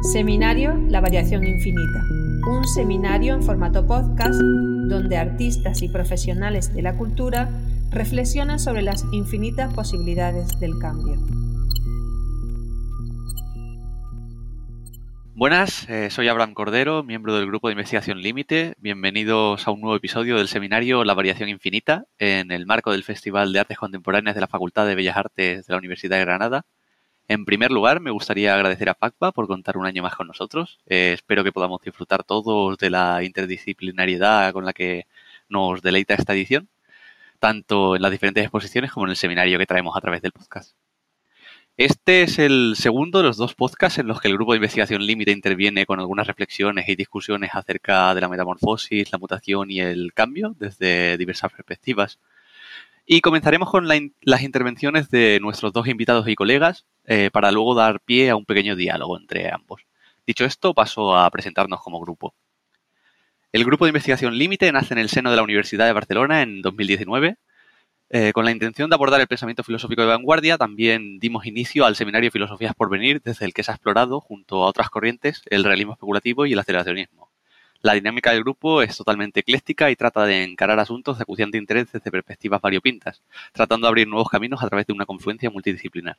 Seminario La Variación Infinita, un seminario en formato podcast donde artistas y profesionales de la cultura reflexionan sobre las infinitas posibilidades del cambio. Buenas, soy Abraham Cordero, miembro del grupo de investigación Límite. Bienvenidos a un nuevo episodio del seminario La Variación Infinita en el marco del Festival de Artes Contemporáneas de la Facultad de Bellas Artes de la Universidad de Granada. En primer lugar, me gustaría agradecer a FACBA por contar un año más con nosotros. Espero que podamos disfrutar todos de la interdisciplinariedad con la que nos deleita esta edición, tanto en las diferentes exposiciones como en el seminario que traemos a través del podcast. Este es el segundo de los dos podcasts en los que el grupo de investigación Límite interviene con algunas reflexiones y discusiones acerca de la metamorfosis, la mutación y el cambio desde diversas perspectivas. Y comenzaremos con las intervenciones de nuestros dos invitados y colegas para luego dar pie a un pequeño diálogo entre ambos. Dicho esto, paso a presentarnos como grupo. El grupo de investigación Límite nace en el seno de la Universidad de Barcelona en 2019. Con la intención de abordar el pensamiento filosófico de vanguardia, también dimos inicio al seminario Filosofías por Venir, desde el que se ha explorado, junto a otras corrientes, el realismo especulativo y el aceleracionismo. La dinámica del grupo es totalmente ecléctica y trata de encarar asuntos de acuciante interés desde perspectivas variopintas, tratando de abrir nuevos caminos a través de una confluencia multidisciplinar.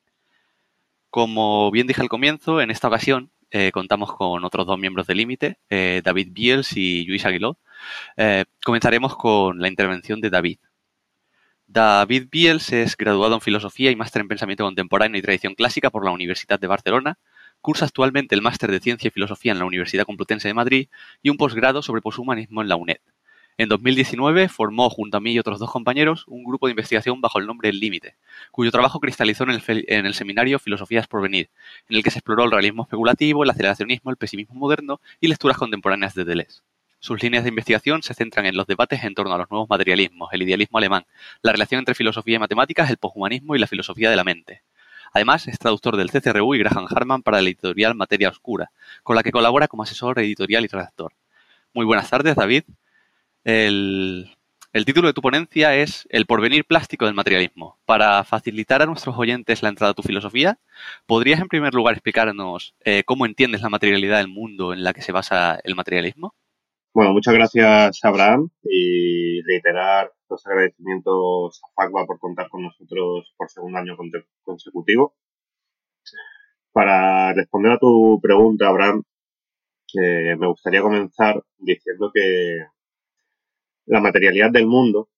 Como bien dije al comienzo, en esta ocasión contamos con otros dos miembros de Límite, David Biels y Lluís Aguiló. Comenzaremos con la intervención de David. David Biels es graduado en Filosofía y máster en Pensamiento Contemporáneo y Tradición Clásica por la Universidad de Barcelona. Cursa actualmente el máster de Ciencia y Filosofía en la Universidad Complutense de Madrid y un posgrado sobre poshumanismo en la UNED. En 2019 formó, junto a mí y otros dos compañeros, un grupo de investigación bajo el nombre El Límite, cuyo trabajo cristalizó en el seminario Filosofías por Venir, en el que se exploró el realismo especulativo, el aceleracionismo, el pesimismo moderno y lecturas contemporáneas de Deleuze. Sus líneas de investigación se centran en los debates en torno a los nuevos materialismos, el idealismo alemán, la relación entre filosofía y matemáticas, el poshumanismo y la filosofía de la mente. Además, es traductor del CCRU y Graham Harman para la editorial Materia Oscura, con la que colabora como asesor editorial y redactor. Muy buenas tardes, David. El título de tu ponencia es El porvenir plástico del materialismo. Para facilitar a nuestros oyentes la entrada a tu filosofía, ¿podrías en primer lugar explicarnos cómo entiendes la materialidad del mundo en la que se basa el materialismo? Bueno, muchas gracias, Abraham, y reiterar los agradecimientos a FACBA por contar con nosotros por segundo año consecutivo. Para responder a tu pregunta, Abraham, me gustaría comenzar diciendo que la materialidad del mundo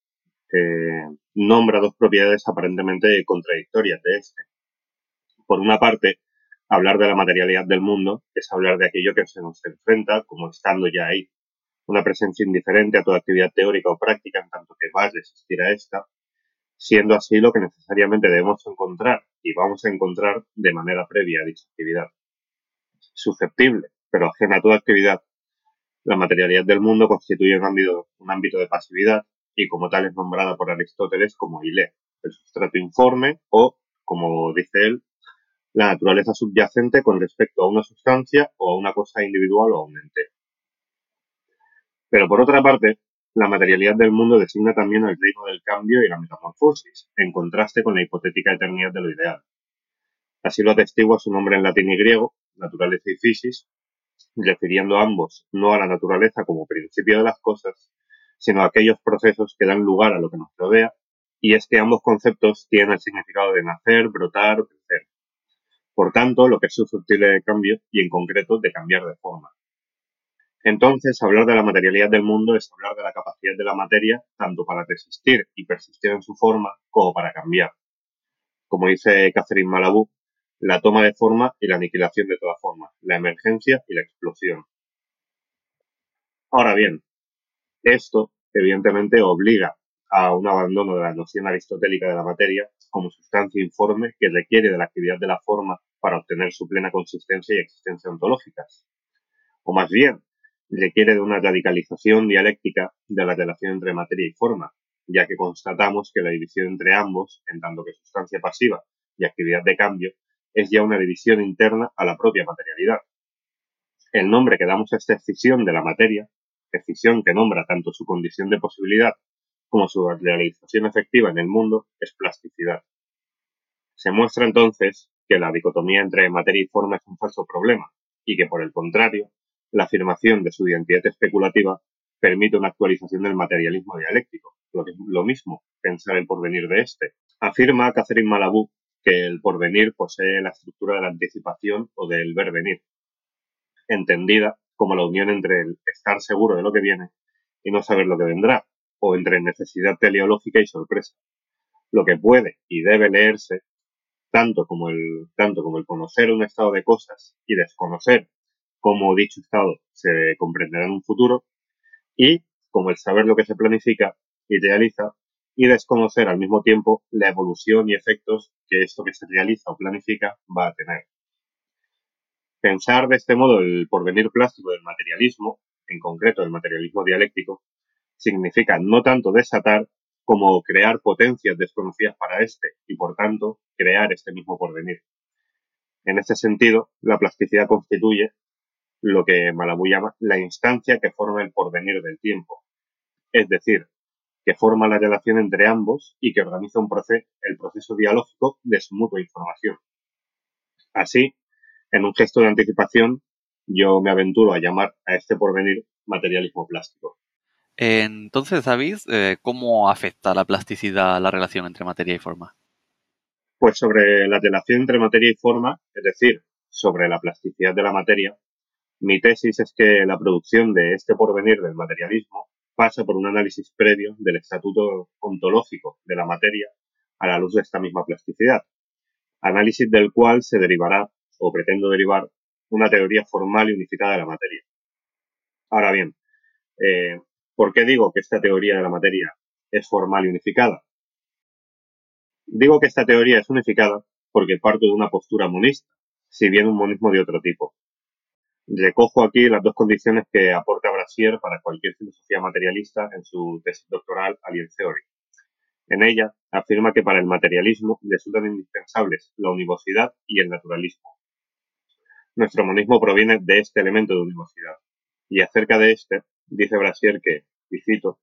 nombra dos propiedades aparentemente contradictorias de este. Por una parte, hablar de la materialidad del mundo es hablar de aquello que se nos enfrenta como estando ya ahí. Una presencia indiferente a toda actividad teórica o práctica en tanto que va a resistir a esta, siendo así lo que necesariamente debemos encontrar y vamos a encontrar de manera previa a dicha actividad. Susceptible, pero ajena a toda actividad, la materialidad del mundo constituye un ámbito de pasividad y como tal es nombrada por Aristóteles como ile, el sustrato informe o, como dice él, la naturaleza subyacente con respecto a una sustancia o a una cosa individual o a un ente. Pero por otra parte, la materialidad del mundo designa también el reino del cambio y la metamorfosis, en contraste con la hipotética eternidad de lo ideal. Así lo atestigua su nombre en latín y griego, naturaleza y physis, refiriendo ambos no a la naturaleza como principio de las cosas, sino a aquellos procesos que dan lugar a lo que nos rodea, y es que ambos conceptos tienen el significado de nacer, brotar o crecer. Por tanto, lo que es susceptible de cambio y en concreto de cambiar de forma. Entonces, hablar de la materialidad del mundo es hablar de la capacidad de la materia tanto para resistir y persistir en su forma como para cambiar. Como dice Catherine Malabou, la toma de forma y la aniquilación de toda forma, la emergencia y la explosión. Ahora bien, esto evidentemente obliga a un abandono de la noción aristotélica de la materia como sustancia informe que requiere de la actividad de la forma para obtener su plena consistencia y existencia ontológicas. O más bien, requiere de una radicalización dialéctica de la relación entre materia y forma, ya que constatamos que la división entre ambos, en tanto que sustancia pasiva y actividad de cambio, es ya una división interna a la propia materialidad. El nombre que damos a esta escisión de la materia, escisión que nombra tanto su condición de posibilidad como su realización efectiva en el mundo, es plasticidad. Se muestra entonces que la dicotomía entre materia y forma es un falso problema, y que, por el contrario, la afirmación de su identidad especulativa permite una actualización del materialismo dialéctico. Lo mismo, pensar el porvenir de este. Afirma Catherine Malabou que el porvenir posee la estructura de la anticipación o del ver venir, entendida como la unión entre el estar seguro de lo que viene y no saber lo que vendrá, o entre necesidad teleológica y sorpresa. Lo que puede y debe leerse tanto como el conocer un estado de cosas y desconocer cómo dicho estado se comprenderá en un futuro, y como el saber lo que se planifica, idealiza y desconocer al mismo tiempo la evolución y efectos que esto que se realiza o planifica va a tener. Pensar de este modo el porvenir plástico del materialismo, en concreto el materialismo dialéctico, significa no tanto desatar como crear potencias desconocidas para este y, por tanto, crear este mismo porvenir. En este sentido, la plasticidad constituye lo que Malabou llama la instancia que forma el porvenir del tiempo, es decir, que forma la relación entre ambos y que organiza el proceso dialógico de su mutua información. Así, en un gesto de anticipación, yo me aventuro a llamar a este porvenir materialismo plástico. Entonces, David, ¿cómo afecta la plasticidad a la relación entre materia y forma? Pues sobre la relación entre materia y forma, es decir, sobre la plasticidad de la materia, mi tesis es que la producción de este porvenir del materialismo pasa por un análisis previo del estatuto ontológico de la materia a la luz de esta misma plasticidad, análisis del cual se derivará, o pretendo derivar, una teoría formal y unificada de la materia. Ahora bien, ¿por qué digo que esta teoría de la materia es formal y unificada? Digo que esta teoría es unificada porque parto de una postura monista, si bien un monismo de otro tipo. Recojo aquí las dos condiciones que aporta Brasier para cualquier filosofía materialista en su tesis doctoral Alien Theory. En ella afirma que para el materialismo resultan indispensables la univocidad y el naturalismo. Nuestro monismo proviene de este elemento de univocidad. Y acerca de este, dice Brasier que, y cito,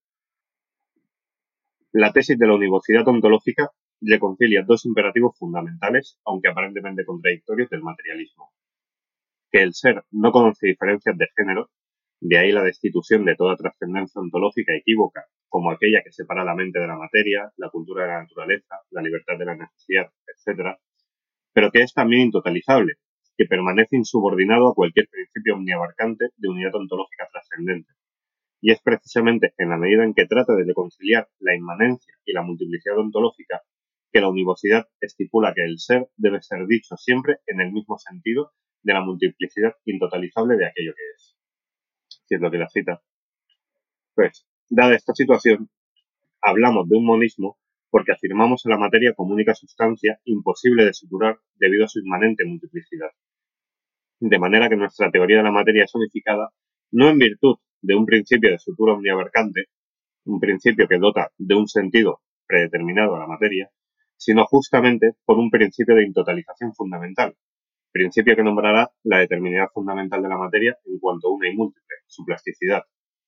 la tesis de la univocidad ontológica reconcilia dos imperativos fundamentales, aunque aparentemente contradictorios, del materialismo. Que el ser no conoce diferencias de género, de ahí la destitución de toda trascendencia ontológica equívoca, como aquella que separa la mente de la materia, la cultura de la naturaleza, la libertad de la necesidad, etc., pero que es también intotalizable, que permanece insubordinado a cualquier principio omniabarcante de unidad ontológica trascendente. Y es precisamente en la medida en que trata de reconciliar la inmanencia y la multiplicidad ontológica que la univocidad estipula que el ser debe ser dicho siempre en el mismo sentido de la multiplicidad intotalizable de aquello que es. Si es lo que la cita. Pues, dada esta situación, hablamos de un monismo porque afirmamos a la materia como única sustancia imposible de suturar debido a su inmanente multiplicidad. De manera que nuestra teoría de la materia es unificada no en virtud de un principio de sutura omniabarcante, un principio que dota de un sentido predeterminado a la materia, sino justamente por un principio de intotalización fundamental, principio que nombrará la determinidad fundamental de la materia en cuanto una y múltiple, su plasticidad.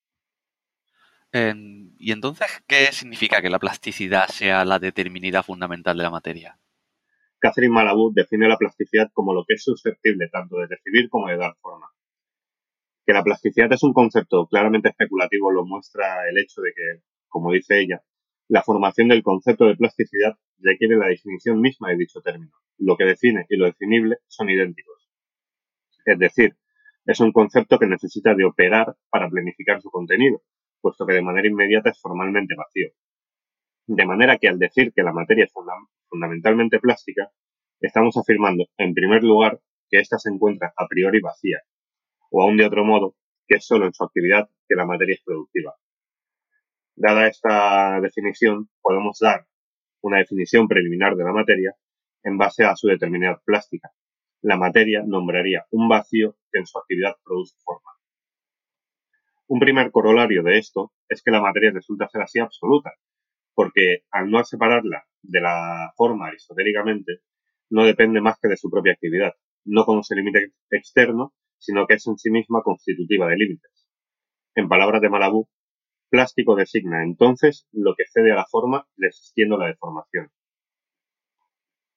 ¿Y entonces qué significa que la plasticidad sea la determinidad fundamental de la materia? Catherine Malabou define la plasticidad como lo que es susceptible tanto de recibir como de dar forma. Que la plasticidad es un concepto claramente especulativo lo muestra el hecho de que, como dice ella, la formación del concepto de plasticidad requiere la definición misma de dicho término. Lo que define y lo definible son idénticos. Es decir, es un concepto que necesita de operar para planificar su contenido, puesto que de manera inmediata es formalmente vacío. De manera que al decir que la materia es fundamentalmente plástica, estamos afirmando, en primer lugar, que ésta se encuentra a priori vacía, o aún de otro modo, que es solo en su actividad que la materia es productiva. Dada esta definición, podemos dar una definición preliminar de la materia en base a su determinidad plástica. La materia nombraría un vacío que en su actividad produce forma. Un primer corolario de esto es que la materia resulta ser así absoluta, porque al no separarla de la forma aristotélicamente, no depende más que de su propia actividad. No conoce límite externo, sino que es en sí misma constitutiva de límites. En palabras de Malabou, plástico designa entonces lo que cede a la forma resistiendo la deformación.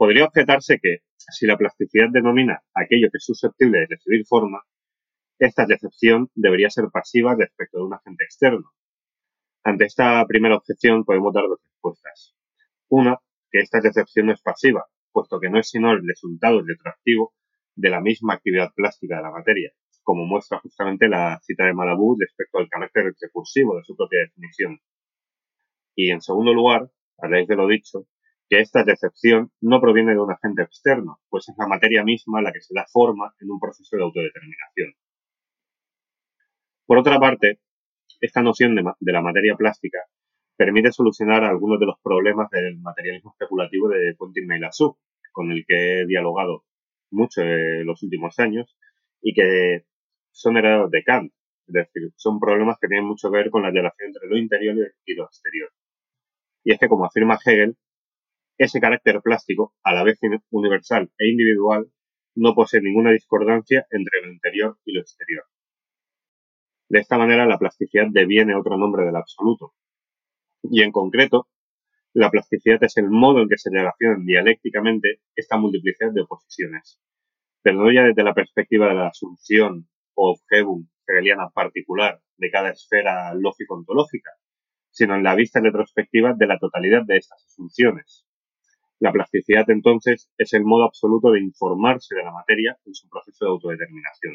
Podría objetarse que, si la plasticidad denomina aquello que es susceptible de recibir forma, esta recepción debería ser pasiva respecto de un agente externo. Ante esta primera objeción podemos dar dos respuestas. Una, que esta recepción no es pasiva, puesto que no es sino el resultado retroactivo de la misma actividad plástica de la materia, como muestra justamente la cita de Malabou respecto al carácter recursivo de su propia definición. Y, en segundo lugar, a raíz de lo dicho, que esta recepción no proviene de un agente externo, pues es la materia misma la que se da forma en un proceso de autodeterminación. Por otra parte, esta noción de la materia plástica permite solucionar algunos de los problemas del materialismo especulativo de Quentin-Meillassoux, con el que he dialogado mucho en los últimos años y que son heredados de Kant. Es decir, son problemas que tienen mucho que ver con la relación entre lo interior y lo exterior. Y es que, como afirma Hegel, ese carácter plástico, a la vez universal e individual, no posee ninguna discordancia entre lo interior y lo exterior. De esta manera, la plasticidad deviene otro nombre del absoluto. Y en concreto, la plasticidad es el modo en que se relacionan dialécticamente esta multiplicidad de oposiciones, pero no ya desde la perspectiva de la asunción o objetum hegeliana particular de cada esfera lógico-ontológica, sino en la vista retrospectiva de la totalidad de estas asunciones. La plasticidad, entonces, es el modo absoluto de informarse de la materia en su proceso de autodeterminación.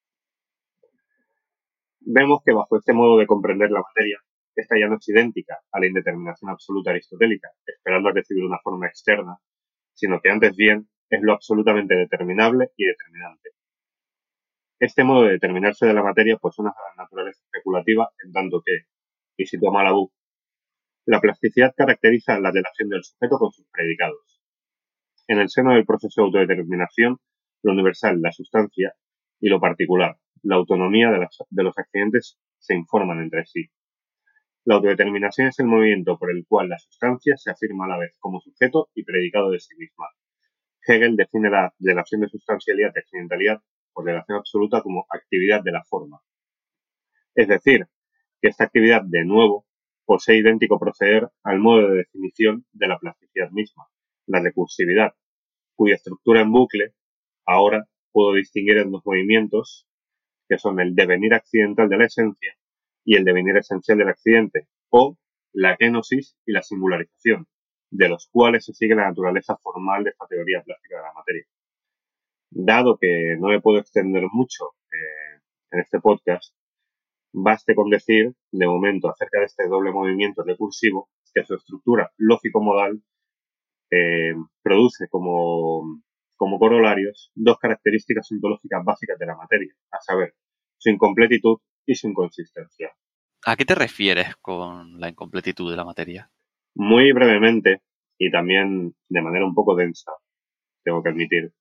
Vemos que bajo este modo de comprender la materia, esta ya no es idéntica a la indeterminación absoluta aristotélica, esperando a recibir una forma externa, sino que antes bien es lo absolutamente determinable y determinante. Este modo de determinarse de la materia posee una naturaleza especulativa en tanto que, y cito a Malabou, la plasticidad caracteriza la relación del sujeto con sus predicados. En el seno del proceso de autodeterminación, lo universal, la sustancia, y lo particular, la autonomía de los accidentes, se informan entre sí. La autodeterminación es el movimiento por el cual la sustancia se afirma a la vez como sujeto y predicado de sí misma. Hegel define la relación de sustancialidad y accidentalidad por relación absoluta como actividad de la forma. Es decir, que esta actividad, de nuevo, posee idéntico proceder al modo de definición de la plasticidad misma, la recursividad, cuya estructura en bucle ahora puedo distinguir en dos movimientos, que son el devenir accidental de la esencia y el devenir esencial del accidente, o la kenosis y la singularización, de los cuales se sigue la naturaleza formal de esta teoría plástica de la materia. Dado que no me puedo extender mucho en este podcast, baste con decir, de momento, acerca de este doble movimiento recursivo, que su estructura lógico-modal produce como corolarios dos características ontológicas básicas de la materia, a saber, su incompletitud y su inconsistencia. ¿A qué te refieres con la incompletitud de la materia? Muy brevemente, y también de manera un poco densa, tengo que admitir,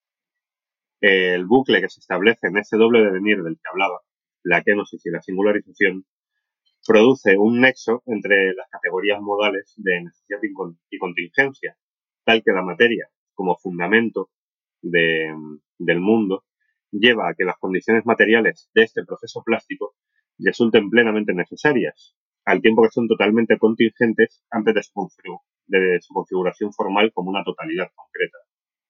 el bucle que se establece en ese doble devenir del que hablaba, la kenosis y la singularización, produce un nexo entre las categorías modales de necesidad y contingencia, tal que la materia, como fundamento del mundo, lleva a que las condiciones materiales de este proceso plástico resulten plenamente necesarias, al tiempo que son totalmente contingentes antes de su configuración formal como una totalidad concreta.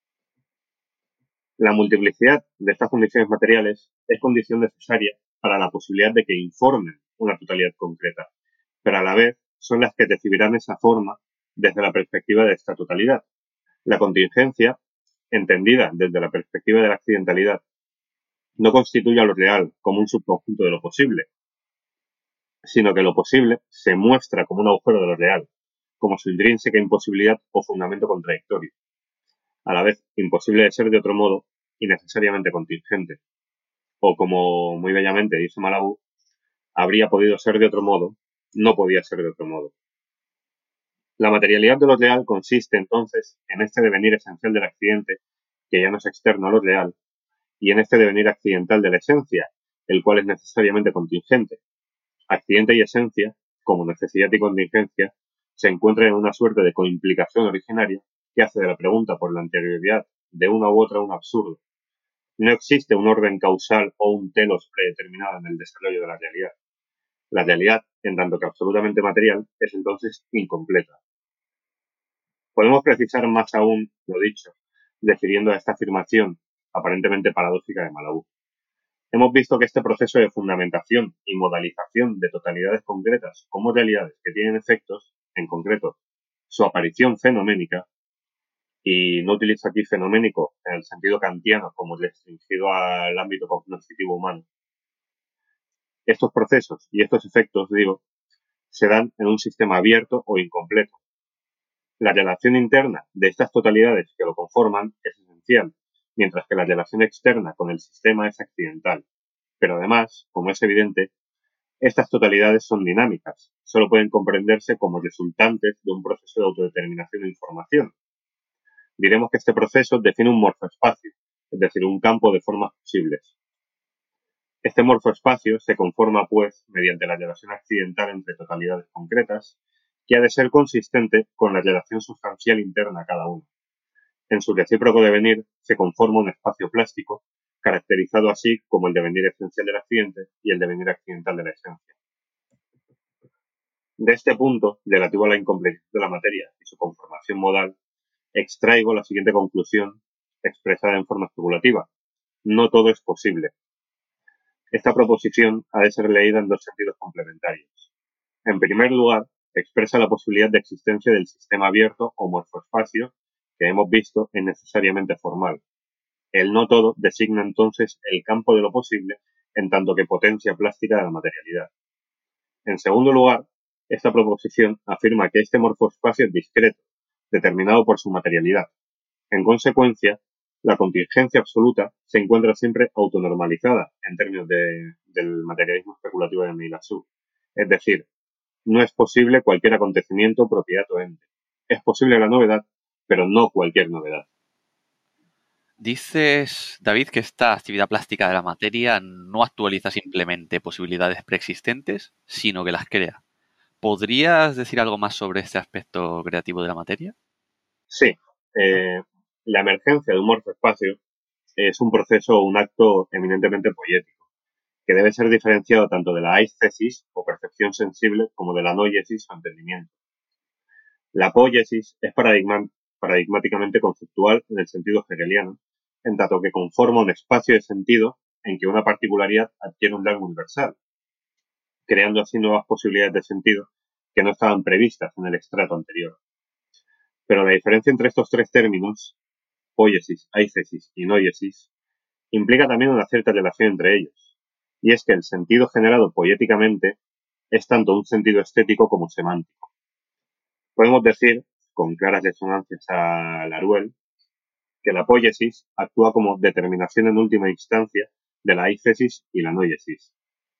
La multiplicidad de estas condiciones materiales es condición necesaria para la posibilidad de que informen una totalidad concreta, pero a la vez son las que recibirán esa forma desde la perspectiva de esta totalidad. La contingencia, entendida desde la perspectiva de la accidentalidad, no constituye a lo real como un subconjunto de lo posible, sino que lo posible se muestra como un agujero de lo real, como su intrínseca imposibilidad o fundamento contradictorio, a la vez imposible de ser de otro modo y necesariamente contingente, o como muy bellamente dice Malabou, habría podido ser de otro modo, no podía ser de otro modo. La materialidad de lo real consiste entonces en este devenir esencial del accidente, que ya no es externo a lo real, y en este devenir accidental de la esencia, el cual es necesariamente contingente. Accidente y esencia, como necesidad y contingencia, se encuentran en una suerte de coimplicación originaria que hace de la pregunta por la anterioridad de una u otra un absurdo. No existe un orden causal o un telos predeterminado en el desarrollo de la realidad. La realidad, en tanto que absolutamente material, es entonces incompleta. Podemos precisar más aún lo dicho, refiriendo a esta afirmación aparentemente paradójica de Malabú. Hemos visto que este proceso de fundamentación y modalización de totalidades concretas como realidades que tienen efectos, en concreto, su aparición fenoménica, y no utilizo aquí fenoménico en el sentido kantiano como restringido al ámbito cognitivo humano. Estos procesos y estos efectos, digo, se dan en un sistema abierto o incompleto. La relación interna de estas totalidades que lo conforman es esencial, mientras que la relación externa con el sistema es accidental. Pero además, como es evidente, estas totalidades son dinámicas, solo pueden comprenderse como resultantes de un proceso de autodeterminación de información. Diremos que este proceso define un morfoespacio, es decir, un campo de formas posibles. Este morfoespacio se conforma, pues, mediante la relación accidental entre totalidades concretas, que ha de ser consistente con la relación sustancial interna a cada una. En su recíproco devenir se conforma un espacio plástico, caracterizado así como el devenir esencial del accidente y el devenir accidental de la esencia. De este punto, relativo a la incompletitud de la materia y su conformación modal, extraigo la siguiente conclusión, expresada en forma especulativa. No todo es posible. Esta proposición ha de ser leída en dos sentidos complementarios. En primer lugar, expresa la posibilidad de existencia del sistema abierto o morfoespacio que hemos visto es necesariamente formal. El no todo designa entonces el campo de lo posible en tanto que potencia plástica de la materialidad. En segundo lugar, esta proposición afirma que este morfoespacio es discreto, determinado por su materialidad. En consecuencia, la contingencia absoluta se encuentra siempre autonormalizada en términos del materialismo especulativo de Meillassoux. Es decir, no es posible cualquier acontecimiento, propiedad o ente. Es posible la novedad, pero no cualquier novedad. Dices, David, que esta actividad plástica de la materia no actualiza simplemente posibilidades preexistentes, sino que las crea. ¿Podrías decir algo más sobre este aspecto creativo de la materia? Sí. La emergencia de un morfoespacio es un proceso o un acto eminentemente poético, que debe ser diferenciado tanto de la aesthesis o percepción sensible como de la noiesis o entendimiento. La poiesis es paradigmáticamente conceptual en el sentido hegeliano, en tanto que conforma un espacio de sentido en que una particularidad adquiere un rango universal, creando así nuevas posibilidades de sentido que no estaban previstas en el estrato anterior. Pero la diferencia entre estos tres términos, poiesis, aesthesis y noiesis, implica también una cierta relación entre ellos, y es que el sentido generado poéticamente es tanto un sentido estético como semántico. Podemos decir, con claras resonancias a Laruelle, que la poiesis actúa como determinación en última instancia de la aesthesis y la noiesis.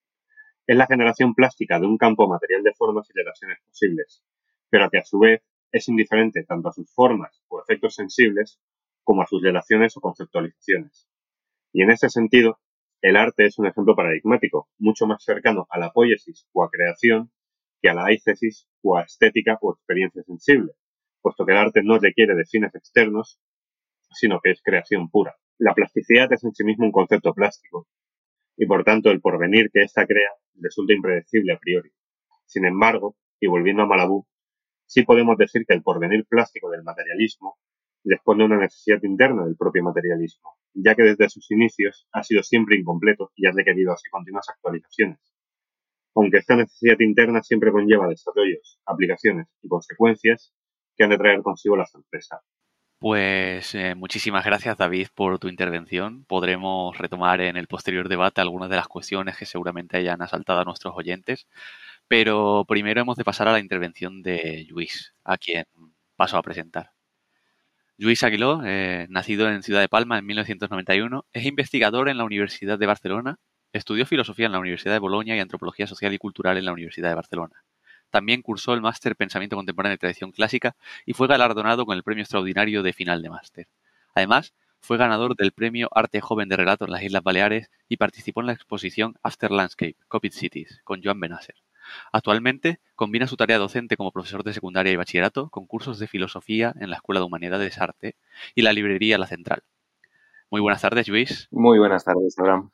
Es la generación plástica de un campo material de formas y relaciones posibles, pero que a su vez es indiferente tanto a sus formas o efectos sensibles como a sus relaciones o conceptualizaciones. Y en este sentido, el arte es un ejemplo paradigmático, mucho más cercano a la poiesis o a creación que a la aesthesis o a estética o experiencia sensible, puesto que el arte no requiere de fines externos, sino que es creación pura. La plasticidad es en sí mismo un concepto plástico, y por tanto el porvenir que ésta crea resulta impredecible a priori. Sin embargo, y volviendo a Malabú, sí podemos decir que el porvenir plástico del materialismo responde a una necesidad interna del propio materialismo, ya que desde sus inicios ha sido siempre incompleto y ha requerido así continuas actualizaciones. Aunque esta necesidad interna siempre conlleva desarrollos, aplicaciones y consecuencias que han de traer consigo la sorpresa. Pues muchísimas gracias, David, por tu intervención. Podremos retomar en el posterior debate algunas de las cuestiones que seguramente hayan asaltado a nuestros oyentes, pero primero hemos de pasar a la intervención de Lluís, a quien paso a presentar. Lluís Aguiló, nacido en Ciudad de Palma en 1991, es investigador en la Universidad de Barcelona, estudió filosofía en la Universidad de Bolonia y antropología social y cultural en la Universidad de Barcelona. También cursó el máster Pensamiento Contemporáneo y Tradición Clásica y fue galardonado con el premio extraordinario de final de máster. Además, fue ganador del premio Arte Joven de Relato en las Islas Baleares y participó en la exposición After Landscape, Copied Cities, con Joan Benasser. Actualmente combina su tarea docente como profesor de secundaria y bachillerato con cursos de filosofía en la Escuela de Humanidades Arte y la librería La Central. Muy buenas tardes, Lluís. Muy buenas tardes, Abraham.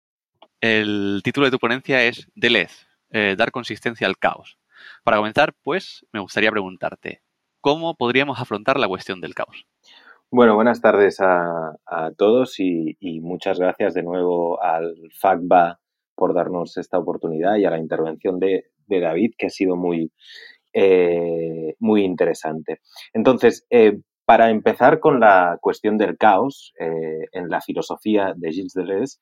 El título de tu ponencia es Deleuze, dar consistencia al caos. Para comenzar, pues, me gustaría preguntarte, ¿cómo podríamos afrontar la cuestión del caos? Bueno, buenas tardes a todos y muchas gracias de nuevo al FACBA por darnos esta oportunidad y a la intervención de David, que ha sido muy interesante. Entonces, para empezar con la cuestión del caos, en la filosofía de Gilles Deleuze,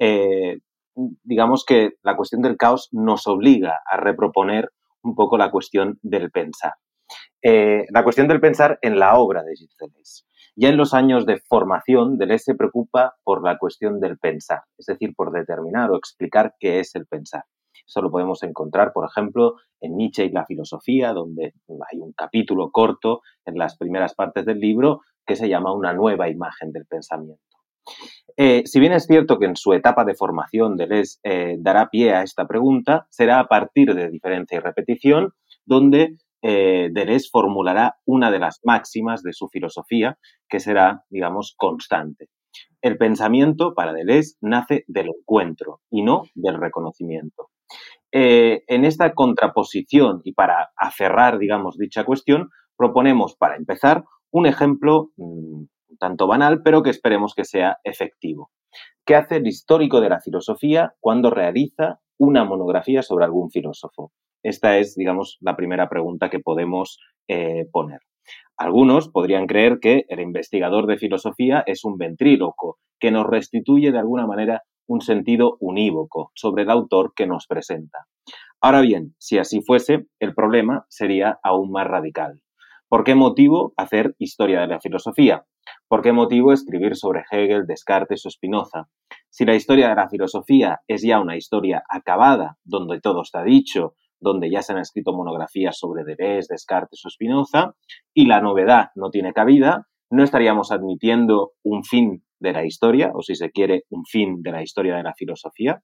digamos que la cuestión del caos nos obliga a reproponer un poco la cuestión del pensar. La cuestión del pensar en la obra de Gilles Deleuze. Ya en los años de formación, Deleuze se preocupa por la cuestión del pensar, es decir, por determinar o explicar qué es el pensar. Eso lo podemos encontrar, por ejemplo, en Nietzsche y la filosofía, donde hay un capítulo corto en las primeras partes del libro que se llama Una nueva imagen del pensamiento. Si bien es cierto que en su etapa de formación Deleuze dará pie a esta pregunta, será a partir de diferencia y repetición donde Deleuze formulará una de las máximas de su filosofía, que será, digamos, constante. El pensamiento, para Deleuze, nace del encuentro y no del reconocimiento. En esta contraposición y para aferrar, digamos, dicha cuestión, proponemos, para empezar, un ejemplo un tanto banal, pero que esperemos que sea efectivo. ¿Qué hace el histórico de la filosofía cuando realiza una monografía sobre algún filósofo? Esta es, digamos, la primera pregunta que podemos poner. Algunos podrían creer que el investigador de filosofía es un ventríloco que nos restituye de alguna manera un sentido unívoco sobre el autor que nos presenta. Ahora bien, si así fuese, el problema sería aún más radical. ¿Por qué motivo hacer historia de la filosofía? ¿Por qué motivo escribir sobre Hegel, Descartes o Spinoza? Si la historia de la filosofía es ya una historia acabada, donde todo está dicho, donde ya se han escrito monografías sobre Deleuze, Descartes o Spinoza, y la novedad no tiene cabida, no estaríamos admitiendo un fin de la historia, o si se quiere, un fin de la historia de la filosofía.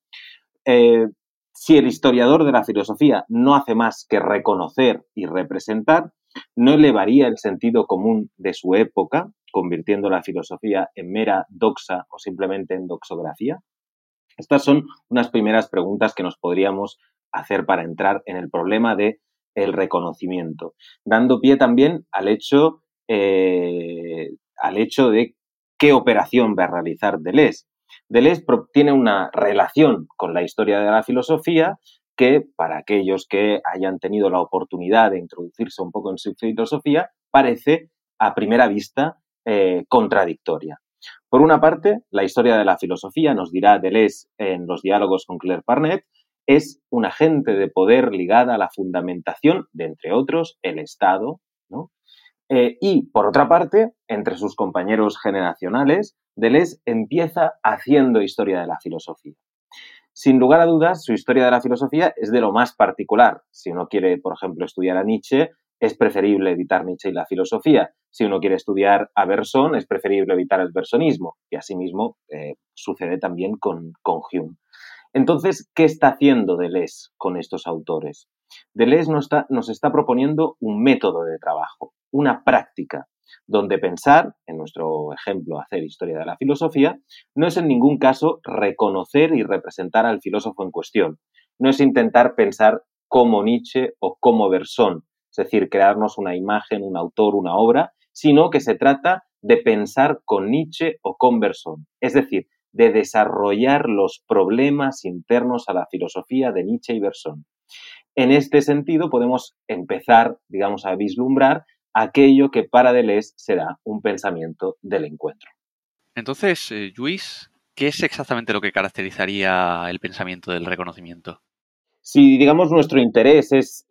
Si el historiador de la filosofía no hace más que reconocer y representar, no elevaría el sentido común de su época, convirtiendo la filosofía en mera doxa o simplemente en doxografía. Estas son unas primeras preguntas que nos podríamos hacer para entrar en el problema del reconocimiento, dando pie también al hecho de qué operación va a realizar Deleuze. Deleuze tiene una relación con la historia de la filosofía que, para aquellos que hayan tenido la oportunidad de introducirse un poco en su filosofía, parece a primera vista contradictoria. Por una parte, la historia de la filosofía, nos dirá Deleuze en los diálogos con Claire Parnet, es un agente de poder ligada a la fundamentación de, entre otros, el Estado, ¿no? Y, por otra parte, entre sus compañeros generacionales, Deleuze empieza haciendo historia de la filosofía. Sin lugar a dudas, su historia de la filosofía es de lo más particular. Si uno quiere, por ejemplo, estudiar a Nietzsche, es preferible evitar Nietzsche y la filosofía. Si uno quiere estudiar a Bergson, es preferible evitar el bergsonismo. Y asimismo sucede también con Hume. Entonces, ¿qué está haciendo Deleuze con estos autores? Deleuze nos está proponiendo un método de trabajo, una práctica, donde pensar, en nuestro ejemplo, hacer historia de la filosofía, no es en ningún caso reconocer y representar al filósofo en cuestión. No es intentar pensar como Nietzsche o como Bergson, es decir, crearnos una imagen, un autor, una obra, sino que se trata de pensar con Nietzsche o con Bergson. Es decir, de desarrollar los problemas internos a la filosofía de Nietzsche y Bergson. En este sentido, podemos empezar, digamos, a vislumbrar aquello que para Deleuze será un pensamiento del encuentro. Entonces, Lluís, ¿qué es exactamente lo que caracterizaría el pensamiento del reconocimiento? Si, digamos, nuestro interés es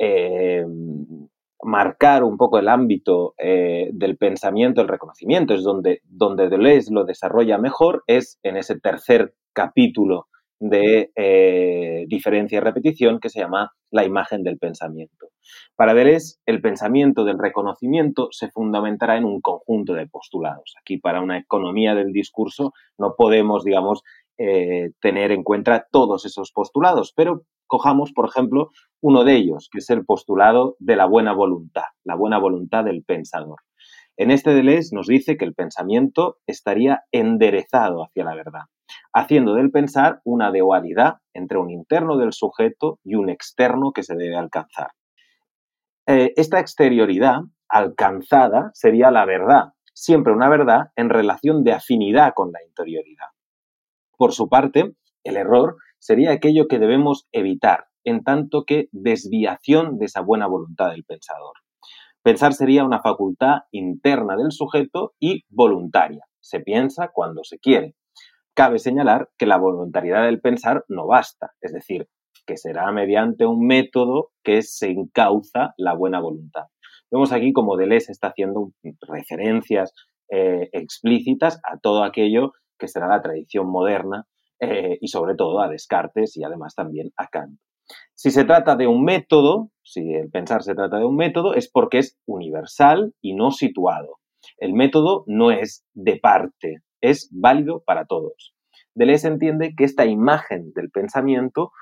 marcar un poco el ámbito del pensamiento, el reconocimiento, es donde Deleuze lo desarrolla mejor, es en ese tercer capítulo de diferencia y repetición que se llama la imagen del pensamiento. Para Deleuze, el pensamiento del reconocimiento se fundamentará en un conjunto de postulados. Aquí, para una economía del discurso, no podemos, digamos, tener en cuenta todos esos postulados, pero cojamos, por ejemplo, uno de ellos, que es el postulado de la buena voluntad del pensador. En este Deleuze nos dice que el pensamiento estaría enderezado hacia la verdad, haciendo del pensar una dualidad entre un interno del sujeto y un externo que se debe alcanzar. Esta exterioridad alcanzada sería la verdad, siempre una verdad en relación de afinidad con la interioridad. Por su parte, el error sería aquello que debemos evitar, en tanto que desviación de esa buena voluntad del pensador. Pensar sería una facultad interna del sujeto y voluntaria. Se piensa cuando se quiere. Cabe señalar que la voluntariedad del pensar no basta, es decir, que será mediante un método que se encauza la buena voluntad. Vemos aquí como Deleuze está haciendo referencias explícitas a todo aquello que será la tradición moderna y sobre todo a Descartes y además también a Kant. Si se trata de un método, si el pensar se trata de un método, es porque es universal y no situado. El método no es de parte, es válido para todos. Deleuze entiende que esta imagen del pensamiento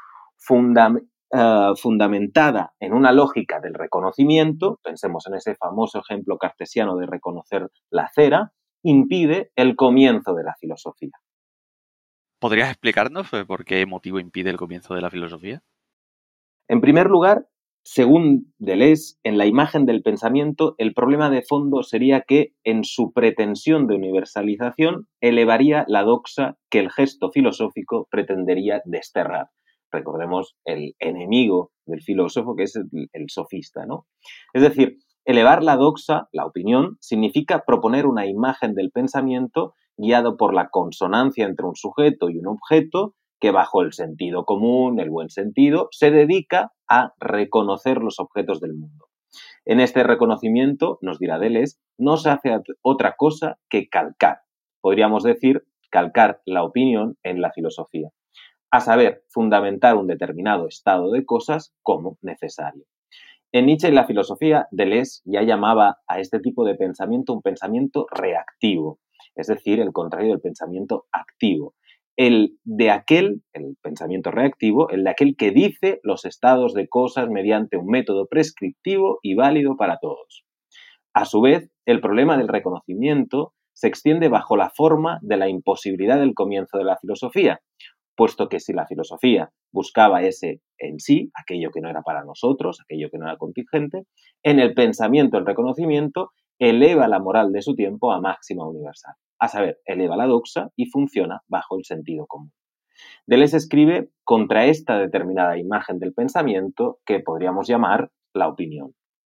fundamentada en una lógica del reconocimiento, pensemos en ese famoso ejemplo cartesiano de reconocer la cera, impide el comienzo de la filosofía. ¿Podrías explicarnos por qué motivo impide el comienzo de la filosofía? En primer lugar, según Deleuze, en la imagen del pensamiento, el problema de fondo sería que, en su pretensión de universalización, elevaría la doxa que el gesto filosófico pretendería desterrar. Recordemos el enemigo del filósofo, que es el sofista, ¿no? Es decir, elevar la doxa, la opinión, significa proponer una imagen del pensamiento guiado por la consonancia entre un sujeto y un objeto, que bajo el sentido común, el buen sentido, se dedica a reconocer los objetos del mundo. En este reconocimiento, nos dirá Deleuze, no se hace otra cosa que calcar. Podríamos decir, calcar la opinión en la filosofía. A saber, fundamentar un determinado estado de cosas como necesario. En Nietzsche y la filosofía, Deleuze ya llamaba a este tipo de pensamiento un pensamiento reactivo, es decir, el contrario del pensamiento activo. El pensamiento reactivo, el de aquel que dice los estados de cosas mediante un método prescriptivo y válido para todos. A su vez, el problema del reconocimiento se extiende bajo la forma de la imposibilidad del comienzo de la filosofía, puesto que si la filosofía buscaba ese en sí, aquello que no era para nosotros, aquello que no era contingente, en el pensamiento, el reconocimiento, eleva la moral de su tiempo a máxima universal. A saber, eleva la doxa y funciona bajo el sentido común. Deleuze escribe contra esta determinada imagen del pensamiento que podríamos llamar la opinión.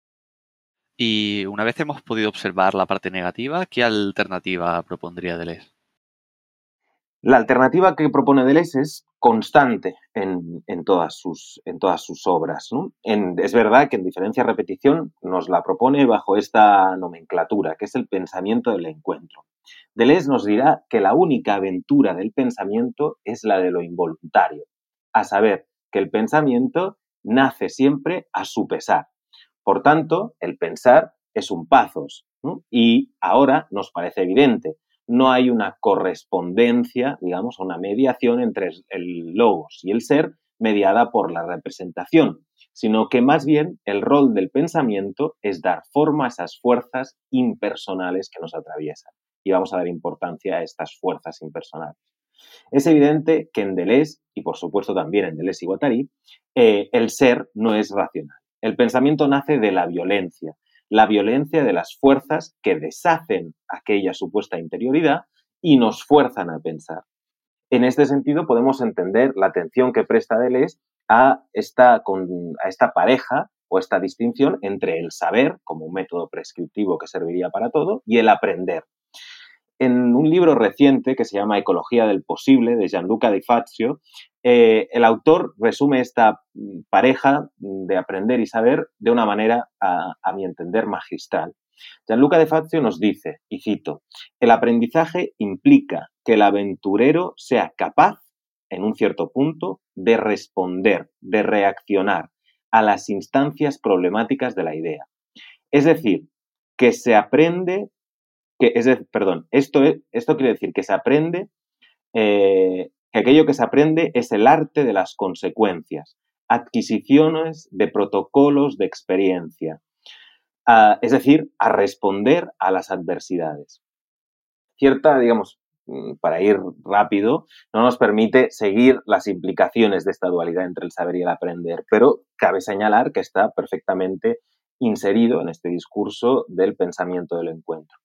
Y una vez hemos podido observar la parte negativa, ¿qué alternativa propondría Deleuze? La alternativa que propone Deleuze es constante en todas sus obras, ¿no? Es verdad que en diferencia repetición nos la propone bajo esta nomenclatura, que es el pensamiento del encuentro. Deleuze nos dirá que la única aventura del pensamiento es la de lo involuntario, a saber, que el pensamiento nace siempre a su pesar. Por tanto, el pensar es un pathos, ¿no? Y ahora nos parece evidente. No hay una correspondencia, digamos, una mediación entre el logos y el ser mediada por la representación, sino que más bien el rol del pensamiento es dar forma a esas fuerzas impersonales que nos atraviesan. Y vamos a dar importancia a estas fuerzas impersonales. Es evidente que en Deleuze, y por supuesto también en Deleuze y Guattari, el ser no es racional. El pensamiento nace de la violencia de las fuerzas que deshacen aquella supuesta interioridad y nos fuerzan a pensar. En este sentido, podemos entender la atención que presta Deleuze a esta pareja o esta distinción entre el saber, como un método prescriptivo que serviría para todo, y el aprender. En un libro reciente que se llama Ecología del Posible, de Gianluca Di Fazio, el autor resume esta pareja de aprender y saber de una manera, a mi entender, magistral. Gianluca Di Fazio nos dice, y cito, el aprendizaje implica que el aventurero sea capaz, en un cierto punto, de responder, de reaccionar a las instancias problemáticas de la idea. Es decir, que se aprende... Esto quiere decir que se aprende, que aquello que se aprende es el arte de las consecuencias, adquisiciones de protocolos de experiencia, es decir, a responder a las adversidades. Digamos, para ir rápido, no nos permite seguir las implicaciones de esta dualidad entre el saber y el aprender, pero cabe señalar que está perfectamente inserido en este discurso del pensamiento del encuentro.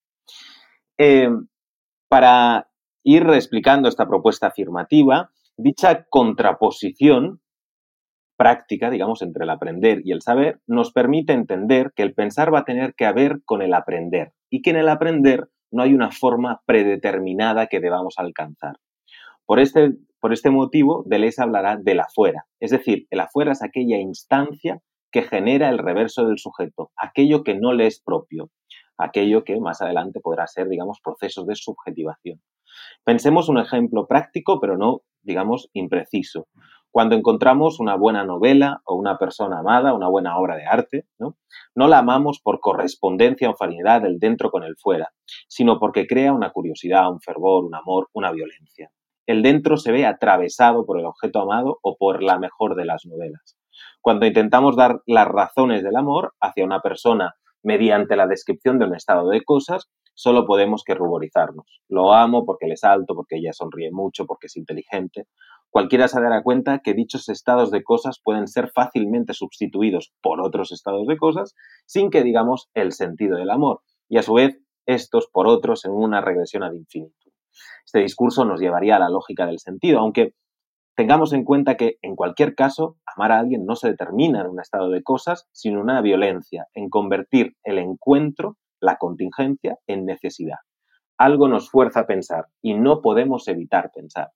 Para ir explicando esta propuesta afirmativa, dicha contraposición práctica, digamos, entre el aprender y el saber, nos permite entender que el pensar va a tener que ver con el aprender y que en el aprender no hay una forma predeterminada que debamos alcanzar. Por este motivo, Deleuze hablará del afuera, es decir, el afuera es aquella instancia que genera el reverso del sujeto, aquello que no le es propio, aquello que más adelante podrá ser, digamos, procesos de subjetivación. Pensemos un ejemplo práctico, pero no, digamos, impreciso. Cuando encontramos una buena novela o una persona amada, una buena obra de arte, no la amamos por correspondencia o afinidad del dentro con el fuera, sino porque crea una curiosidad, un fervor, un amor, una violencia. El dentro se ve atravesado por el objeto amado o por la mejor de las novelas. Cuando intentamos dar las razones del amor hacia una persona mediante la descripción de un estado de cosas, solo podemos que ruborizarnos. Lo amo porque le salto, porque ella sonríe mucho, porque es inteligente. Cualquiera se dará cuenta que dichos estados de cosas pueden ser fácilmente sustituidos por otros estados de cosas sin que digamos el sentido del amor y a su vez estos por otros en una regresión ad infinitum. Este discurso nos llevaría a la lógica del sentido, aunque tengamos en cuenta que, en cualquier caso, amar a alguien no se determina en un estado de cosas, sino en una violencia, en convertir el encuentro, la contingencia, en necesidad. Algo nos fuerza a pensar y no podemos evitar pensar.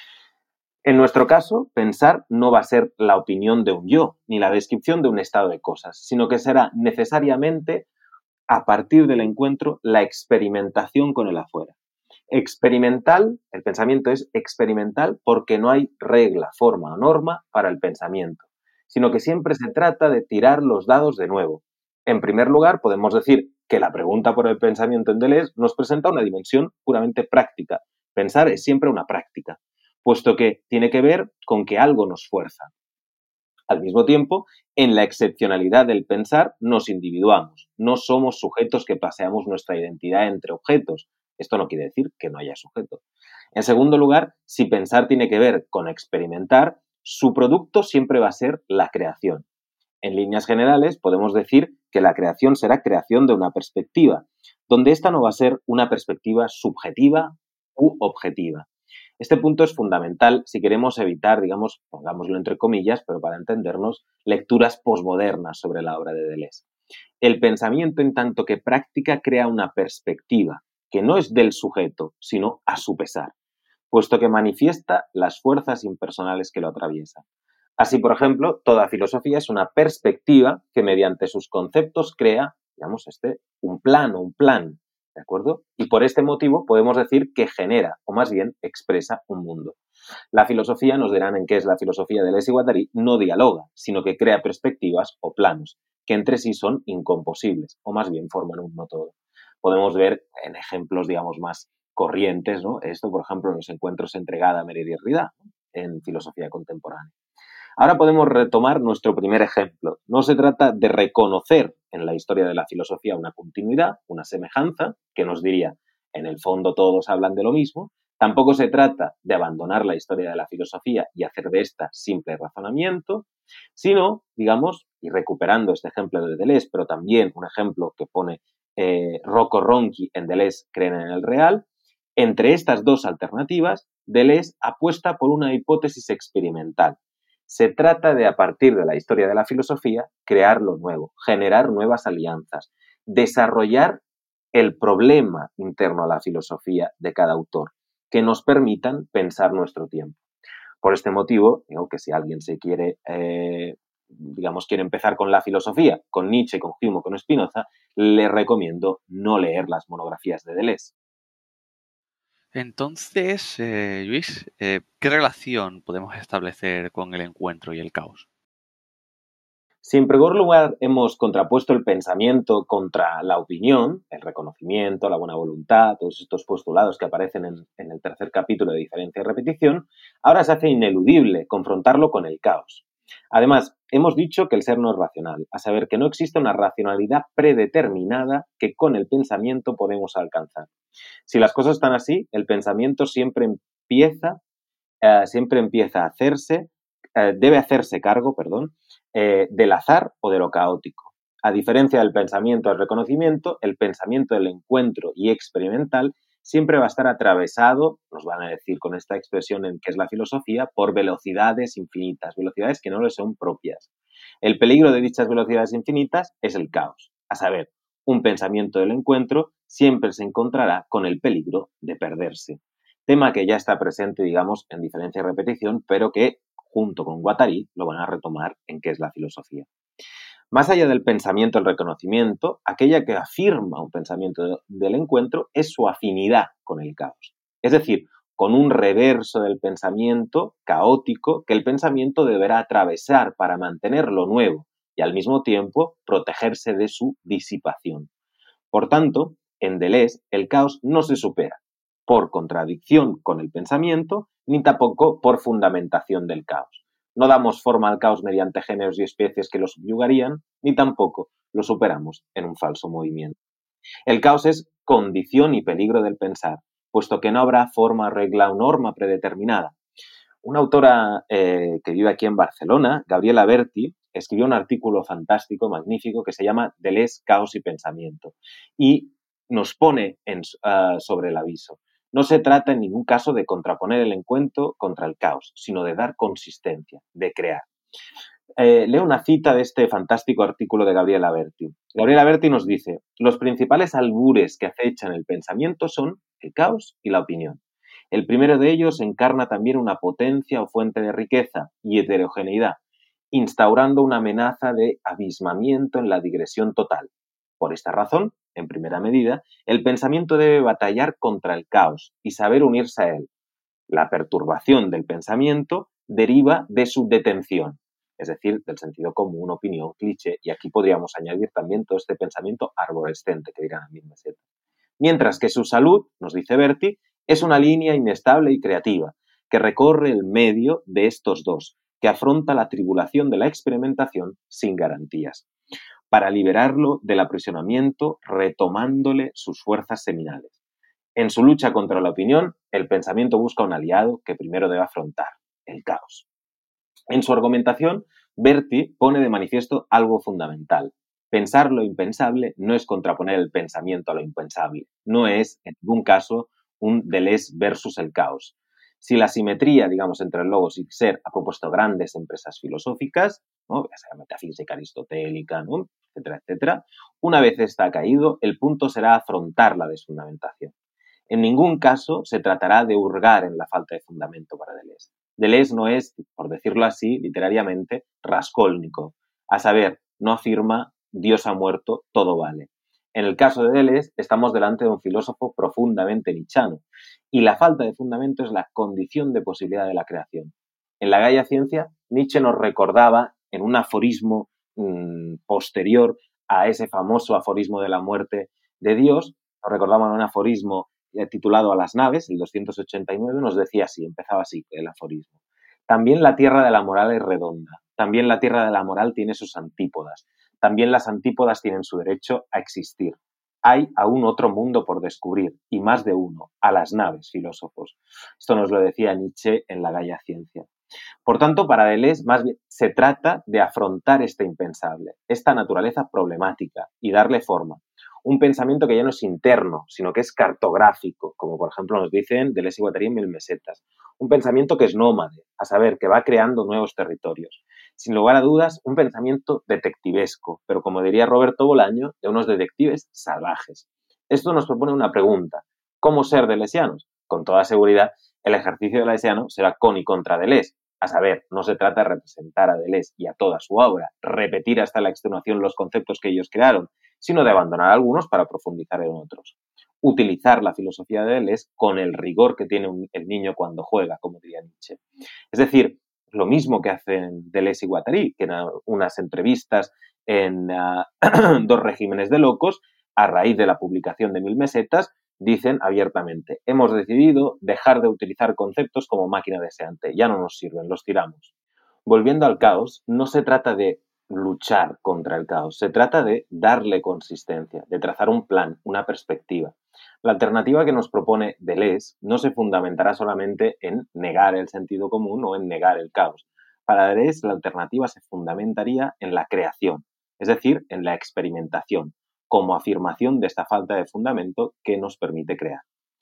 En nuestro caso, pensar no va a ser la opinión de un yo, ni la descripción de un estado de cosas, sino que será necesariamente, a partir del encuentro, la experimentación con el afuera. Experimental, el pensamiento es experimental porque no hay regla, forma o norma para el pensamiento, sino que siempre se trata de tirar los dados de nuevo. En primer lugar, podemos decir que la pregunta por el pensamiento en Deleuze nos presenta una dimensión puramente práctica. Pensar es siempre una práctica, puesto que tiene que ver con que algo nos fuerza. Al mismo tiempo, en la excepcionalidad del pensar nos individuamos, no somos sujetos que paseamos nuestra identidad entre objetos. Esto no quiere decir que no haya sujeto. En segundo lugar, si pensar tiene que ver con experimentar, su producto siempre va a ser la creación. En líneas generales, podemos decir que la creación será creación de una perspectiva, donde esta no va a ser una perspectiva subjetiva u objetiva. Este punto es fundamental si queremos evitar, digamos, pongámoslo entre comillas, pero para entendernos, lecturas posmodernas sobre la obra de Deleuze. El pensamiento, en tanto que práctica, crea una perspectiva que no es del sujeto, sino a su pesar, puesto que manifiesta las fuerzas impersonales que lo atraviesan. Así, por ejemplo, toda filosofía es una perspectiva que mediante sus conceptos crea, digamos, un plan, ¿de acuerdo? Y por este motivo podemos decir que genera, o más bien expresa un mundo. La filosofía, nos dirán en qué es la filosofía de Deleuze y Guattari, no dialoga, sino que crea perspectivas o planos, que entre sí son incomposibles, o más bien forman un no todo. Podemos ver en ejemplos, digamos, más corrientes, ¿no? Esto, por ejemplo, en los encuentros entre Gadamer y Derrida, ¿no? En filosofía contemporánea. Ahora podemos retomar nuestro primer ejemplo. No se trata de reconocer en la historia de la filosofía una continuidad, una semejanza, que nos diría, en el fondo todos hablan de lo mismo. Tampoco se trata de abandonar la historia de la filosofía y hacer de esta simple razonamiento, sino, digamos, y recuperando este ejemplo de Deleuze, pero también un ejemplo que pone Rocco Ronchi en Deleuze, creen en el real, entre estas dos alternativas, Deleuze apuesta por una hipótesis experimental. Se trata de, a partir de la historia de la filosofía, crear lo nuevo, generar nuevas alianzas, desarrollar el problema interno a la filosofía de cada autor, que nos permitan pensar nuestro tiempo. Por este motivo, digo que si alguien se quiere, quiere empezar con la filosofía, con Nietzsche, con Hume o con Spinoza, le recomiendo no leer las monografías de Deleuze. Entonces, Luis, ¿qué relación podemos establecer con el encuentro y el caos? Si en primer lugar hemos contrapuesto el pensamiento contra la opinión, el reconocimiento, la buena voluntad, todos estos postulados que aparecen en el tercer capítulo de Diferencia y Repetición, ahora se hace ineludible confrontarlo con el caos. Además, hemos dicho que el ser no es racional, a saber que no existe una racionalidad predeterminada que con el pensamiento podemos alcanzar. Si las cosas están así, el pensamiento siempre empieza a hacerse, debe hacerse cargo, del azar o de lo caótico. A diferencia del pensamiento del reconocimiento, el pensamiento del encuentro y experimental siempre va a estar atravesado, nos van a decir con esta expresión en que es la filosofía, por velocidades infinitas, velocidades que no le son propias. El peligro de dichas velocidades infinitas es el caos, a saber, un pensamiento del encuentro siempre se encontrará con el peligro de perderse. Tema que ya está presente, digamos, en diferencia y repetición, pero que, junto con Guattari, lo van a retomar en qué es la filosofía. Más allá del pensamiento, el reconocimiento, aquella que afirma un pensamiento del encuentro es su afinidad con el caos. Es decir, con un reverso del pensamiento caótico que el pensamiento deberá atravesar para mantener lo nuevo y al mismo tiempo protegerse de su disipación. Por tanto, en Deleuze, el caos no se supera por contradicción con el pensamiento ni tampoco por fundamentación del caos. No damos forma al caos mediante géneros y especies que lo subyugarían, ni tampoco lo superamos en un falso movimiento. El caos es condición y peligro del pensar, puesto que no habrá forma, regla o norma predeterminada. Una autora que vive aquí en Barcelona, Gabriela Berti, escribió un artículo fantástico, magnífico, que se llama Deleuze, caos y pensamiento. Y nos pone sobre el aviso. No se trata en ningún caso de contraponer el encuentro contra el caos, sino de dar consistencia, de crear. Leo una cita de este fantástico artículo de Gabriela Berti. Gabriela Berti nos dice: los principales albures que acechan el pensamiento son el caos y la opinión. El primero de ellos encarna también una potencia o fuente de riqueza y heterogeneidad, instaurando una amenaza de abismamiento en la digresión total. Por esta razón, en primera medida, el pensamiento debe batallar contra el caos y saber unirse a él. La perturbación del pensamiento deriva de su detención, es decir, del sentido común, opinión, cliché, y aquí podríamos añadir también todo este pensamiento arborescente que dirán a mí Meseta. Mientras que su salud, nos dice Berti, es una línea inestable y creativa, que recorre el medio de estos dos, que afronta la tribulación de la experimentación sin garantías, para liberarlo del aprisionamiento, retomándole sus fuerzas seminales. En su lucha contra la opinión, el pensamiento busca un aliado que primero debe afrontar, el caos. En su argumentación, Berti pone de manifiesto algo fundamental. Pensar lo impensable no es contraponer el pensamiento a lo impensable. No es, en ningún caso, un Deleuze versus el caos. Si la simetría, digamos, entre el logos y el ser ha propuesto grandes empresas filosóficas, ¿no?, ya sea metafísica aristotélica, ¿no?, etcétera, etcétera, una vez está caído, el punto será afrontar la desfundamentación. En ningún caso se tratará de hurgar en la falta de fundamento para Deleuze. Deleuze no es, por decirlo así, literariamente, Raskolnikov. A saber, no afirma Dios ha muerto, todo vale. En el caso de Deleuze, estamos delante de un filósofo profundamente nietzscheano, y la falta de fundamento es la condición de posibilidad de la creación. En la Gaia Ciencia, Nietzsche nos recordaba, en un aforismo posterior a ese famoso aforismo de la muerte de Dios, nos recordaba en un aforismo titulado A las naves, el 289, nos decía así, empezaba así el aforismo: también la tierra de la moral es redonda, también la tierra de la moral tiene sus antípodas, también las antípodas tienen su derecho a existir. Hay aún otro mundo por descubrir, y más de uno, a las naves, filósofos. Esto nos lo decía Nietzsche en la Gaia Ciencia. Por tanto, para Deleuze, más bien, se trata de afrontar este impensable, esta naturaleza problemática, y darle forma. Un pensamiento que ya no es interno, sino que es cartográfico, como por ejemplo nos dicen Deleuze y Guattari en Mil Mesetas. Un pensamiento que es nómade, a saber, que va creando nuevos territorios. Sin lugar a dudas, un pensamiento detectivesco, pero como diría Roberto Bolaño, de unos detectives salvajes. Esto nos propone una pregunta: ¿cómo ser deleuzianos? Con toda seguridad, el ejercicio deleuziano será con y contra Deleuze. A saber, no se trata de representar a Deleuze y a toda su obra, repetir hasta la extenuación los conceptos que ellos crearon, sino de abandonar algunos para profundizar en otros. Utilizar la filosofía de Deleuze con el rigor que tiene el niño cuando juega, como diría Nietzsche. Es decir, lo mismo que hacen Deleuze y Guattari, que en unas entrevistas en Dos regímenes de locos, a raíz de la publicación de Mil Mesetas, dicen abiertamente: hemos decidido dejar de utilizar conceptos como máquina deseante, ya no nos sirven, los tiramos. Volviendo al caos, no se trata de luchar contra el caos, se trata de darle consistencia, de trazar un plan, una perspectiva. La alternativa que nos propone Deleuze no se fundamentará solamente en negar el sentido común o en negar el caos. Para Deleuze, la alternativa se fundamentaría en la creación, es decir, en la experimentación, como afirmación de esta falta de fundamento que nos permite crear.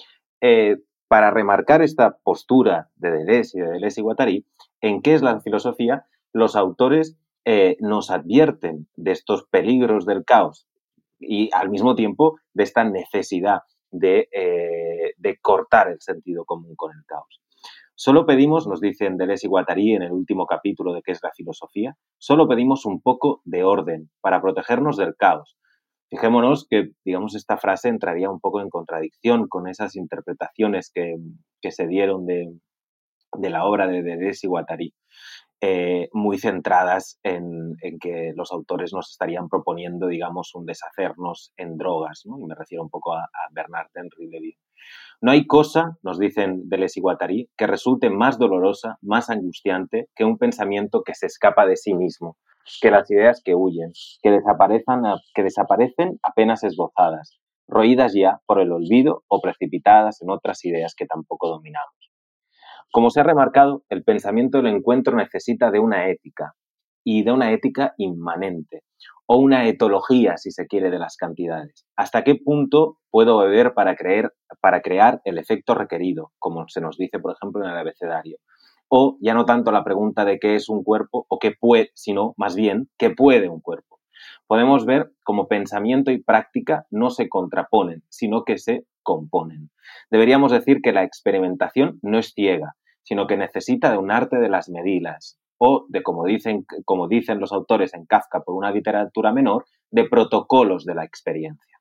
Para remarcar esta postura de Deleuze y de Deleuze y Guattari, ¿en qué es la filosofía? Los autores nos advierten de estos peligros del caos y al mismo tiempo de esta necesidad de cortar el sentido común con el caos. Solo pedimos, nos dicen Deleuze y Guattari en el último capítulo de ¿Qué es la filosofía? Solo pedimos un poco de orden para protegernos del caos. Fijémonos que, digamos, esta frase entraría un poco en contradicción con esas interpretaciones que se dieron de la obra de Deleuze y Guattari, muy centradas en que los autores nos estarían proponiendo, digamos, un deshacernos en drogas, ¿no? Y me refiero un poco a Bernard Henry Levy. No hay cosa, nos dicen Deleuze y Guattari, que resulte más dolorosa, más angustiante que un pensamiento que se escapa de sí mismo, que las ideas que huyen, que desaparecen apenas esbozadas, roídas ya por el olvido o precipitadas en otras ideas que tampoco dominamos. Como se ha remarcado, el pensamiento del encuentro necesita de una ética, y de una ética inmanente, o una etología, si se quiere, de las cantidades. ¿Hasta qué punto puedo beber para crear el efecto requerido, como se nos dice, por ejemplo, en el abecedario? O ya no tanto la pregunta de qué es un cuerpo o qué puede, sino más bien qué puede un cuerpo. Podemos ver cómo pensamiento y práctica no se contraponen, sino que se componen. Deberíamos decir que la experimentación no es ciega, sino que necesita de un arte de las medidas, o de, como dicen los autores en Kafka por una literatura menor, de protocolos de la experiencia.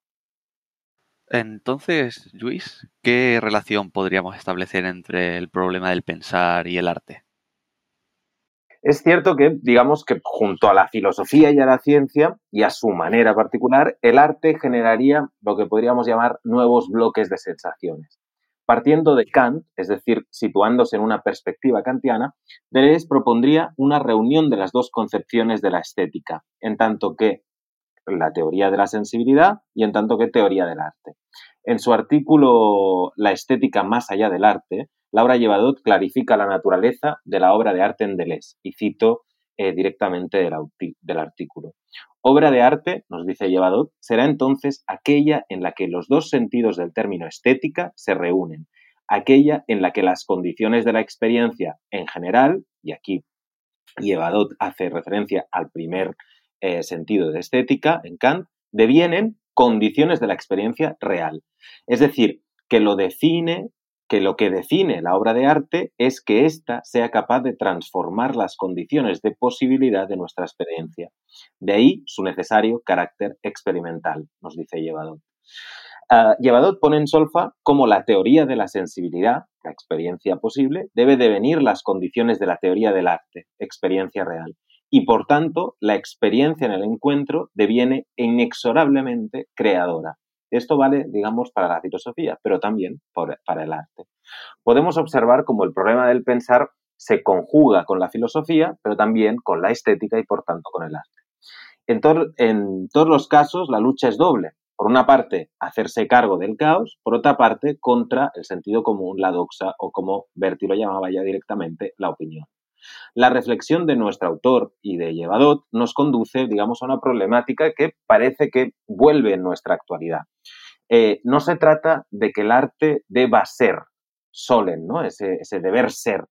Entonces, Luis, ¿qué relación podríamos establecer entre el problema del pensar y el arte? Es cierto que, digamos que junto a la filosofía y a la ciencia, y a su manera particular, el arte generaría lo que podríamos llamar nuevos bloques de sensaciones. Partiendo de Kant, es decir, situándose en una perspectiva kantiana, Deleuze propondría una reunión de las dos concepciones de la estética, en tanto que la teoría de la sensibilidad y en tanto que teoría del arte. En su artículo La estética más allá del arte, Laura Llevadot clarifica la naturaleza de la obra de arte en Deleuze, y cito directamente del artículo. Obra de arte, nos dice Llevadot, será entonces aquella en la que los dos sentidos del término estética se reúnen, aquella en la que las condiciones de la experiencia en general, y aquí Llevadot hace referencia al primer sentido de estética en Kant, devienen condiciones de la experiencia real. Es decir, que lo que define la obra de arte es que ésta sea capaz de transformar las condiciones de posibilidad de nuestra experiencia. De ahí su necesario carácter experimental, nos dice Llevadot. Llevadot pone en solfa cómo la teoría de la sensibilidad, la experiencia posible, debe devenir las condiciones de la teoría del arte, experiencia real. Y por tanto, la experiencia en el encuentro deviene inexorablemente creadora. Esto vale, digamos, para la filosofía, pero también para el arte. Podemos observar cómo el problema del pensar se conjuga con la filosofía, pero también con la estética y, por tanto, con el arte. En todos los casos, la lucha es doble. Por una parte, hacerse cargo del caos, por otra parte, contra el sentido común, la doxa, o como Berti lo llamaba ya directamente, la opinión. La reflexión de nuestro autor y de Llevadot nos conduce, digamos, a una problemática que parece que vuelve en nuestra actualidad. No se trata de que el arte deba ser solen, ¿no? Ese deber ser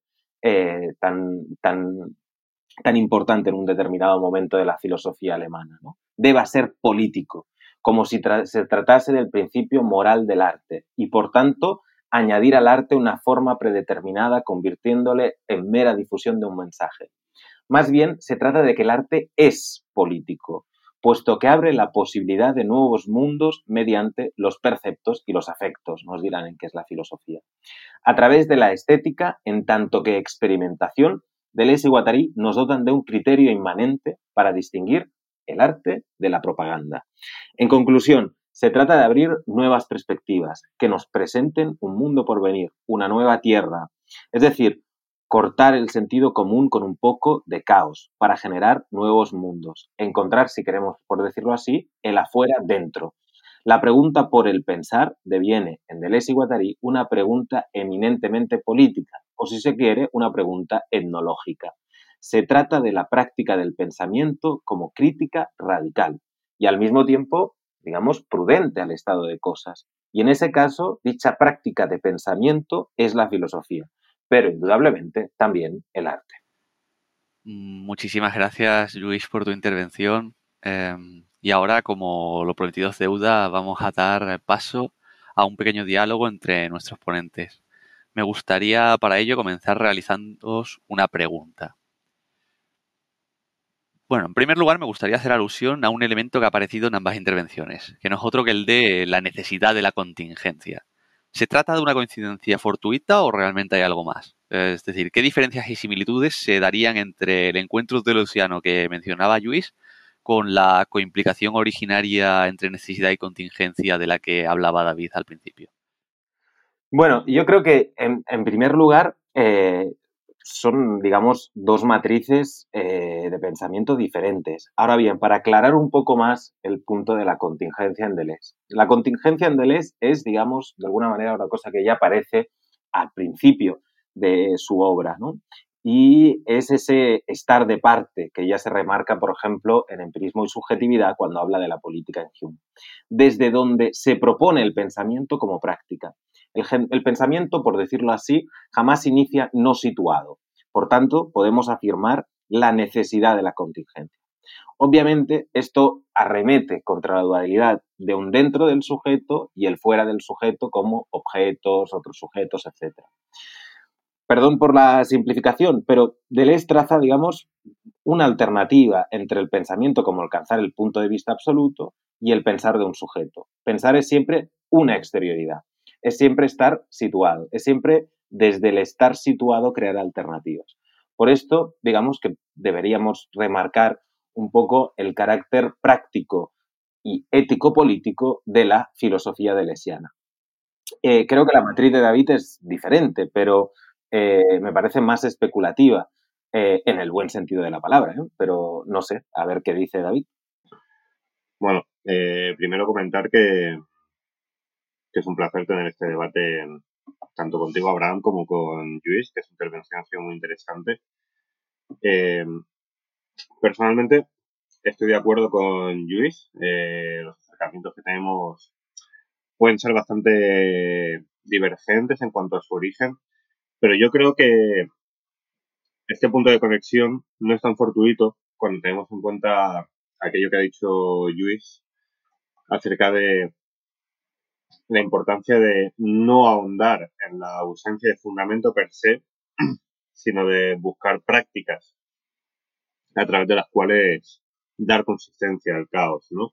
tan importante en un determinado momento de la filosofía alemana, ¿no? Deba ser político, como si se tratase del principio moral del arte, y por tanto añadir al arte una forma predeterminada convirtiéndole en mera difusión de un mensaje. Más bien se trata de que el arte es político, puesto que abre la posibilidad de nuevos mundos mediante los perceptos y los afectos, nos dirán en qué es la filosofía. A través de la estética, en tanto que experimentación, Deleuze y Guattari nos dotan de un criterio inmanente para distinguir el arte de la propaganda. En conclusión, se trata de abrir nuevas perspectivas que nos presenten un mundo por venir, una nueva tierra. Es decir, cortar el sentido común con un poco de caos para generar nuevos mundos. Encontrar, si queremos por decirlo así, el afuera dentro. La pregunta por el pensar deviene, en Deleuze y Guattari, una pregunta eminentemente política, o si se quiere, una pregunta etnológica. Se trata de la práctica del pensamiento como crítica radical y al mismo tiempo, digamos, prudente al estado de cosas. Y en ese caso, dicha práctica de pensamiento es la filosofía, pero indudablemente también el arte. Muchísimas gracias, Luis, por tu intervención. Y ahora, como lo prometido es deuda, vamos a dar paso a un pequeño diálogo entre nuestros ponentes. Me gustaría para ello comenzar realizándoos una pregunta. Bueno, en primer lugar me gustaría hacer alusión a un elemento que ha aparecido en ambas intervenciones, que no es otro que el de la necesidad de la contingencia. ¿Se trata de una coincidencia fortuita o realmente hay algo más? Es decir, ¿qué diferencias y similitudes se darían entre el encuentro deleuziano que mencionaba Lluís con la coimplicación originaria entre necesidad y contingencia de la que hablaba David al principio? Bueno, yo creo que en primer lugar son, digamos, dos matrices de pensamiento diferentes. Ahora bien, para aclarar un poco más el punto de la contingencia en Deleuze. La contingencia en Deleuze es, digamos, de alguna manera una cosa que ya aparece al principio de su obra, ¿no? Y es ese estar de parte que ya se remarca, por ejemplo, en Empirismo y Subjetividad cuando habla de la política en Hume, desde donde se propone el pensamiento como práctica. El pensamiento, por decirlo así, jamás inicia no situado. Por tanto, podemos afirmar la necesidad de la contingencia. Obviamente, esto arremete contra la dualidad de un dentro del sujeto y el fuera del sujeto como objetos, otros sujetos, etc. Perdón por la simplificación, pero Deleuze traza, digamos, una alternativa entre el pensamiento como alcanzar el punto de vista absoluto y el pensar de un sujeto. Pensar es siempre una exterioridad, es siempre estar situado, es siempre desde el estar situado crear alternativas. Por esto, digamos que deberíamos remarcar un poco el carácter práctico y ético-político de la filosofía deleuziana. Creo que la matriz de David es diferente, pero me parece más especulativa, en el buen sentido de la palabra, ¿eh? Pero no sé, a ver qué dice David. Bueno, primero comentar que es un placer tener este debate tanto contigo, Abraham, como con Luis, que su intervención ha sido muy interesante. Eh, Personalmente, estoy de acuerdo con Luis. Los acercamientos que tenemos pueden ser bastante divergentes en cuanto a su origen, pero yo creo que este punto de conexión no es tan fortuito cuando tenemos en cuenta aquello que ha dicho Luis acerca de la importancia de no ahondar en la ausencia de fundamento per se, sino de buscar prácticas a través de las cuales dar consistencia al caos, ¿no?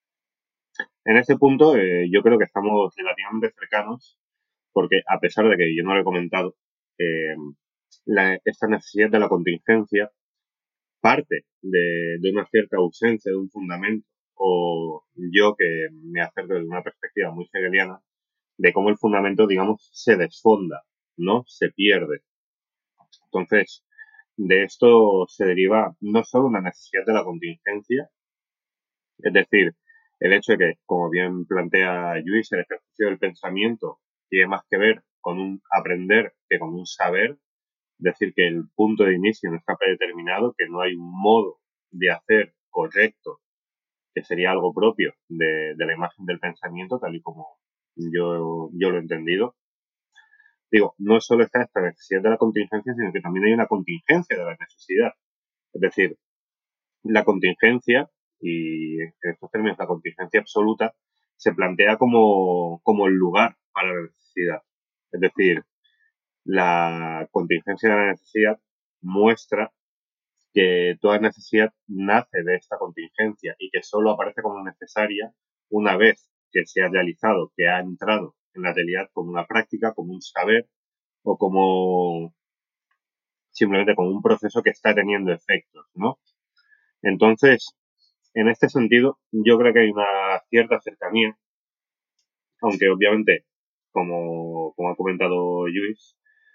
En este punto, yo creo que estamos relativamente cercanos, porque a pesar de que yo no lo he comentado, eh, esta necesidad de la contingencia parte de una cierta ausencia de un fundamento, o yo que me acerco desde una perspectiva muy hegeliana, de cómo el fundamento, digamos, se desfonda, ¿no? Se pierde. Entonces, de esto se deriva no solo una necesidad de la contingencia, es decir, el hecho de que, como bien plantea Lluís, el ejercicio del pensamiento tiene más que ver con un aprender que con un saber, es decir, que el punto de inicio no está predeterminado, que no hay un modo de hacer correcto, que sería algo propio de la imagen del pensamiento, tal y como yo lo he entendido. Digo, no solo está esta necesidad de la contingencia, sino que también hay una contingencia de la necesidad. Es decir, la contingencia, y en estos términos la contingencia absoluta, se plantea como el lugar para la necesidad. Es decir, la contingencia de la necesidad muestra que toda necesidad nace de esta contingencia y que solo aparece como necesaria una vez que se ha realizado, que ha entrado en la realidad como una práctica, como un saber o como simplemente como un proceso que está teniendo efectos, ¿no? Entonces, en este sentido, yo creo que hay una cierta cercanía, aunque obviamente, como ha comentado Luis,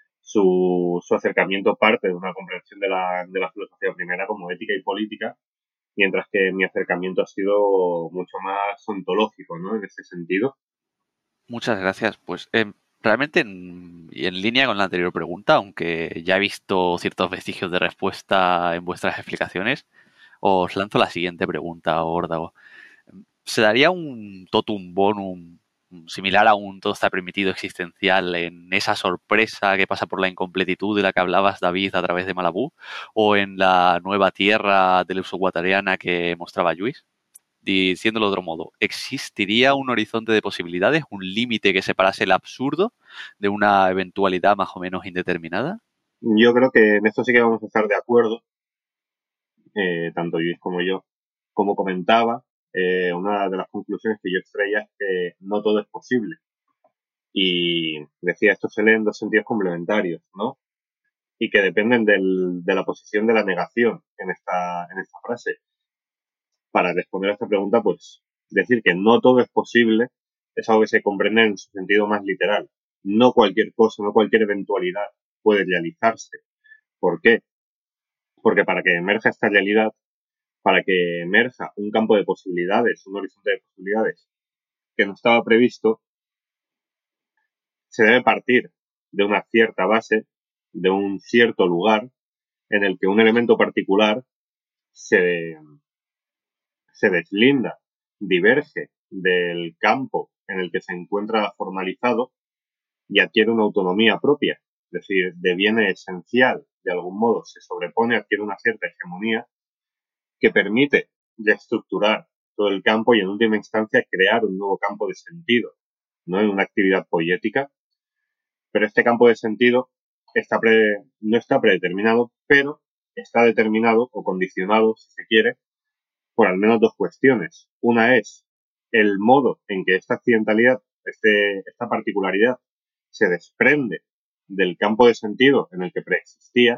su acercamiento parte de una comprensión de la filosofía primera como ética y política, mientras que mi acercamiento ha sido mucho más ontológico, ¿no? En ese sentido. Muchas gracias. Pues Realmente, y en línea con la anterior pregunta, aunque ya he visto ciertos vestigios de respuesta en vuestras explicaciones, os lanzo la siguiente pregunta, Órdago. ¿Se daría un totum bonum similar a un todo está permitido existencial en esa sorpresa que pasa por la incompletitud de la que hablabas, David, a través de Malabú? ¿O en la nueva tierra del Guatariana que mostraba Lluís? Diciéndolo de otro modo, ¿existiría un horizonte de posibilidades, un límite que separase el absurdo de una eventualidad más o menos indeterminada? Yo creo que en esto sí que vamos a estar de acuerdo, tanto Luis como yo. Como comentaba, una de las conclusiones que yo extraía es que no todo es posible. Y decía, esto se lee en dos sentidos complementarios, ¿no? Y que dependen de la posición de la negación en esta frase. Para responder a esta pregunta, pues decir que no todo es posible es algo que se comprende en su sentido más literal. No cualquier cosa, no cualquier eventualidad puede realizarse. ¿Por qué? Porque para que emerja esta realidad, para que emerja un campo de posibilidades, un horizonte de posibilidades que no estaba previsto, se debe partir de una cierta base, de un cierto lugar en el que un elemento particular se, se deslinda, diverge del campo en el que se encuentra formalizado y adquiere una autonomía propia, es decir, deviene esencial, de algún modo se sobrepone, adquiere una cierta hegemonía que permite reestructurar todo el campo y en última instancia crear un nuevo campo de sentido, ¿no? En una actividad poética. Pero este campo de sentido no está predeterminado, pero está determinado o condicionado, si se quiere, por al menos dos cuestiones. Una es el modo en que esta accidentalidad, esta particularidad, se desprende del campo de sentido en el que preexistía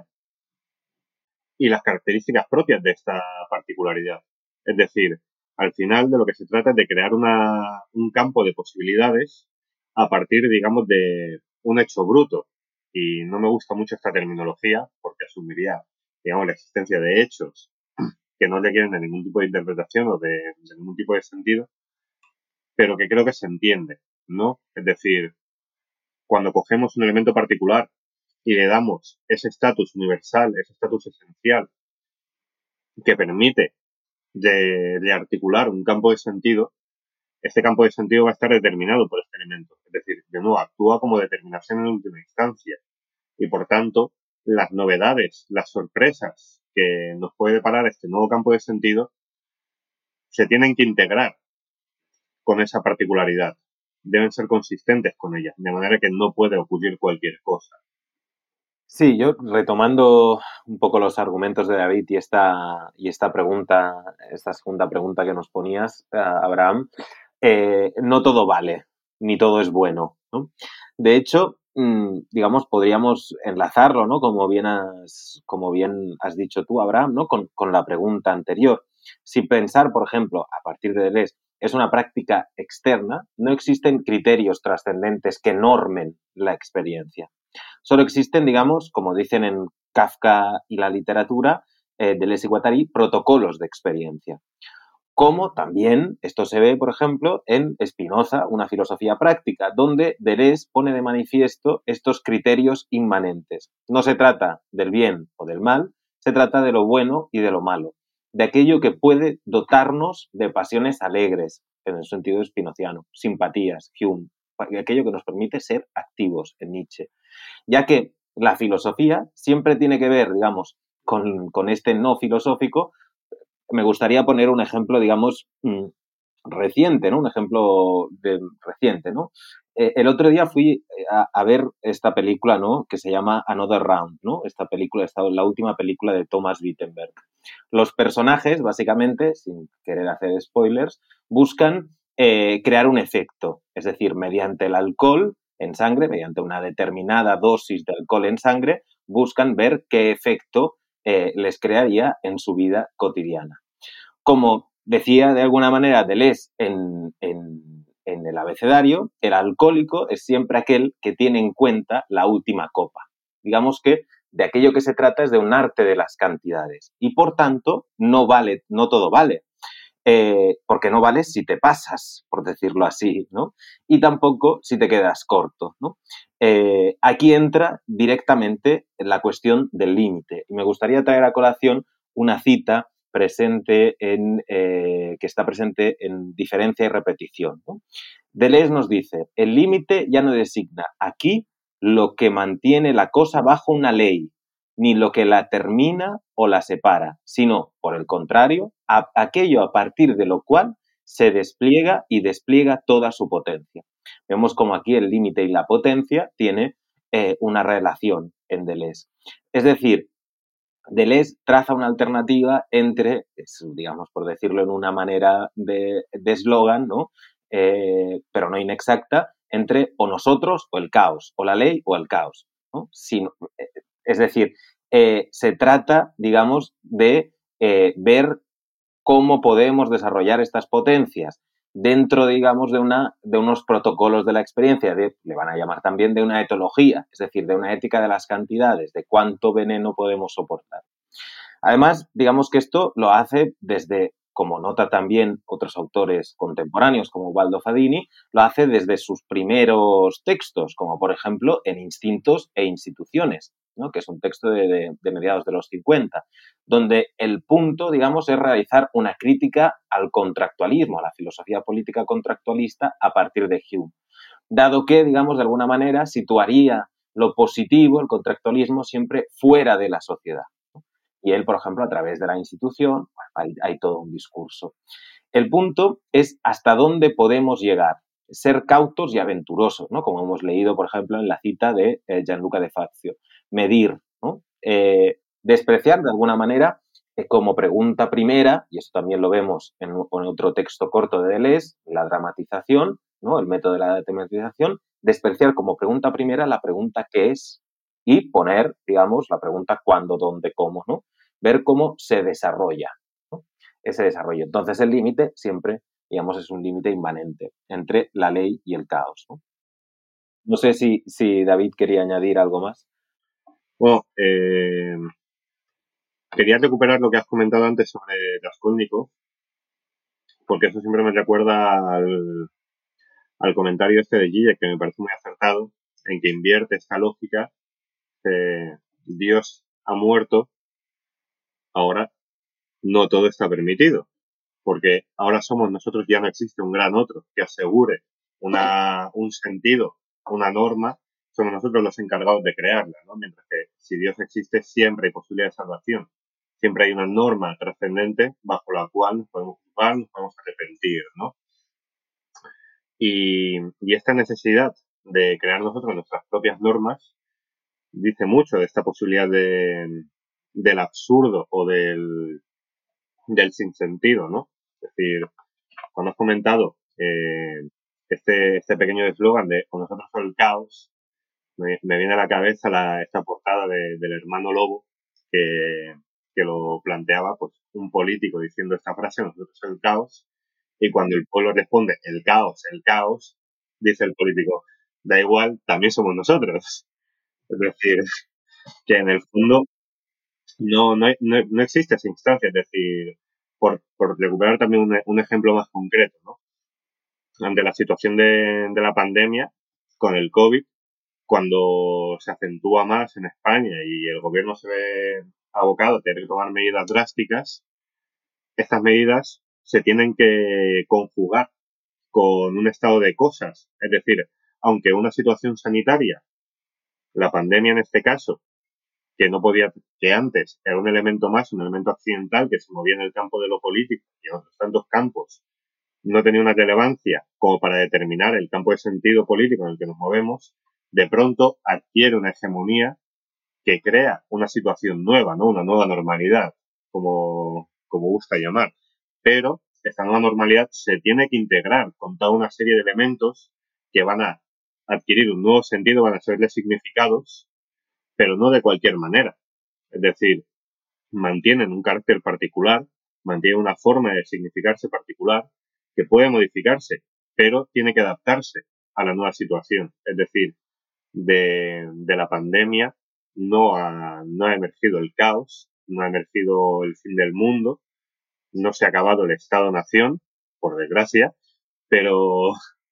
y las características propias de esta particularidad. Es decir, al final de lo que se trata es de crear un campo de posibilidades a partir, digamos, de un hecho bruto. Y no me gusta mucho esta terminología porque asumiría, digamos, la existencia de hechos que no requieren de ningún tipo de interpretación o de ningún tipo de sentido, pero que creo que se entiende, ¿no? Es decir, cuando cogemos un elemento particular y le damos ese estatus universal, ese estatus esencial que permite de articular un campo de sentido, este campo de sentido va a estar determinado por este elemento. Es decir, de nuevo, actúa como determinación en última instancia. Y por tanto, las novedades, las sorpresas que nos puede deparar este nuevo campo de sentido se tienen que integrar con esa particularidad. Deben ser consistentes con ella, de manera que no puede ocurrir cualquier cosa. Sí, yo retomando un poco los argumentos de David y esta pregunta, esta segunda pregunta que nos ponías, Abraham, no todo vale, ni todo es bueno, ¿no? De hecho, digamos, podríamos enlazarlo, ¿no? Como bien has dicho tú, Abraham, ¿no? Con la pregunta anterior. Si pensar, por ejemplo, a partir de Deleuze, es una práctica externa, no existen criterios trascendentes que normen la experiencia. Solo existen, digamos, como dicen en Kafka y la literatura, Deleuze y Guattari, protocolos de experiencia. Como también esto se ve, por ejemplo, en Spinoza, una filosofía práctica, donde Deleuze pone de manifiesto estos criterios inmanentes. No se trata del bien o del mal, se trata de lo bueno y de lo malo, de aquello que puede dotarnos de pasiones alegres, en el sentido spinoziano, simpatías, Hume, aquello que nos permite ser activos, en Nietzsche. Ya que la filosofía siempre tiene que ver, digamos, con este no filosófico. Me gustaría poner un ejemplo, digamos, reciente, ¿no? Un ejemplo reciente, ¿no? El otro día fui a ver esta película, ¿no? Que se llama Another Round, ¿no? Esta película, la última película de Thomas Wittenberg. Los personajes, básicamente, sin querer hacer spoilers, buscan crear un efecto, es decir, mediante el alcohol en sangre, mediante una determinada dosis de alcohol en sangre, buscan ver qué efecto les crearía en su vida cotidiana. Como decía de alguna manera Deleuze en el abecedario, el alcohólico es siempre aquel que tiene en cuenta la última copa. Digamos que de aquello que se trata es de un arte de las cantidades y por tanto no todo vale. porque no vales si te pasas, por decirlo así, ¿no? Y tampoco si te quedas corto, ¿no? Aquí entra directamente la cuestión del límite. Y me gustaría traer a colación una cita que está presente en diferencia y repetición, ¿no? Deleuze nos dice, el límite ya no designa aquí lo que mantiene la cosa bajo una ley, ni lo que la termina o la separa, sino, por el contrario, aquello a partir de lo cual se despliega y despliega toda su potencia. Vemos como aquí el límite y la potencia tiene una relación en Deleuze. Es decir, Deleuze traza una alternativa entre, digamos, por decirlo en una manera de eslogan, ¿no? Pero no inexacta, entre o nosotros o el caos, o la ley o el caos, ¿no? Es decir, se trata, digamos, de ver cómo podemos desarrollar estas potencias dentro, digamos, de unos protocolos de la experiencia, le van a llamar también de una etología, es decir, de una ética de las cantidades, de cuánto veneno podemos soportar. Además, digamos que esto lo hace desde, como nota también otros autores contemporáneos como Ubaldo Fadini, lo hace desde sus primeros textos, como por ejemplo en Instintos e Instituciones, ¿no? Que es un texto de mediados de los 50, donde el punto, digamos, es realizar una crítica al contractualismo, a la filosofía política contractualista a partir de Hume, dado que, digamos, de alguna manera situaría lo positivo, el contractualismo, siempre fuera de la sociedad. Y él, por ejemplo, a través de la institución, hay todo un discurso. El punto es hasta dónde podemos llegar, ser cautos y aventurosos, ¿no? Como hemos leído, por ejemplo, en la cita de Gianluca De Fazio. Medir, ¿no? Despreciar, de alguna manera, como pregunta primera, y eso también lo vemos en otro texto corto de Deleuze, la dramatización, ¿no? El método de la dramatización, despreciar como pregunta primera la pregunta ¿qué es? Y poner, digamos, la pregunta cuándo, dónde, cómo, ¿no? Ver cómo se desarrolla, ¿no? Ese desarrollo. Entonces, el límite siempre, digamos, es un límite inmanente entre la ley y el caos, ¿no? No sé si David quería añadir algo más. Bueno, quería recuperar lo que has comentado antes sobre Raskolnikov, porque eso siempre me recuerda al comentario este de Zizek, que me parece muy acertado, en que invierte esta lógica. Dios ha muerto, ahora no todo está permitido, porque ahora somos nosotros, ya no existe un gran otro que asegure un sentido, una norma, somos nosotros los encargados de crearla, ¿no? Mientras que si Dios existe, siempre hay posibilidad de salvación, siempre hay una norma trascendente bajo la cual nos podemos juzgar, nos podemos arrepentir, ¿no? Y esta necesidad de crear nosotros nuestras propias normas dice mucho de esta posibilidad del absurdo o del sinsentido, ¿no? Es decir, cuando has comentado este pequeño eslogan de con nosotros el caos, me viene a la cabeza esta portada del Hermano Lobo que lo planteaba pues un político diciendo esta frase, nosotros el caos, y cuando el pueblo responde el caos, dice el político, da igual, también somos nosotros. Es decir, que en el fondo no existe esa instancia, es decir, por recuperar también un ejemplo más concreto, ¿no? Ante la situación de la pandemia, con el COVID, cuando se acentúa más en España y el gobierno se ve abocado a tener que tomar medidas drásticas, estas medidas se tienen que conjugar con un estado de cosas. Es decir, aunque una situación sanitaria, la pandemia en este caso, que antes era un elemento más, un elemento accidental que se movía en el campo de lo político y en otros tantos campos no tenía una relevancia como para determinar el campo de sentido político en el que nos movemos, de pronto adquiere una hegemonía que crea una situación nueva, ¿no? Una nueva normalidad, como gusta llamar. Pero esta nueva normalidad se tiene que integrar con toda una serie de elementos que van a adquirir un nuevo sentido, van a serle significados, pero no de cualquier manera. Es decir, mantienen un carácter particular, mantienen una forma de significarse particular que puede modificarse, pero tiene que adaptarse a la nueva situación. Es decir, de la pandemia no ha emergido el caos, no ha emergido el fin del mundo, no se ha acabado el Estado-Nación, por desgracia, pero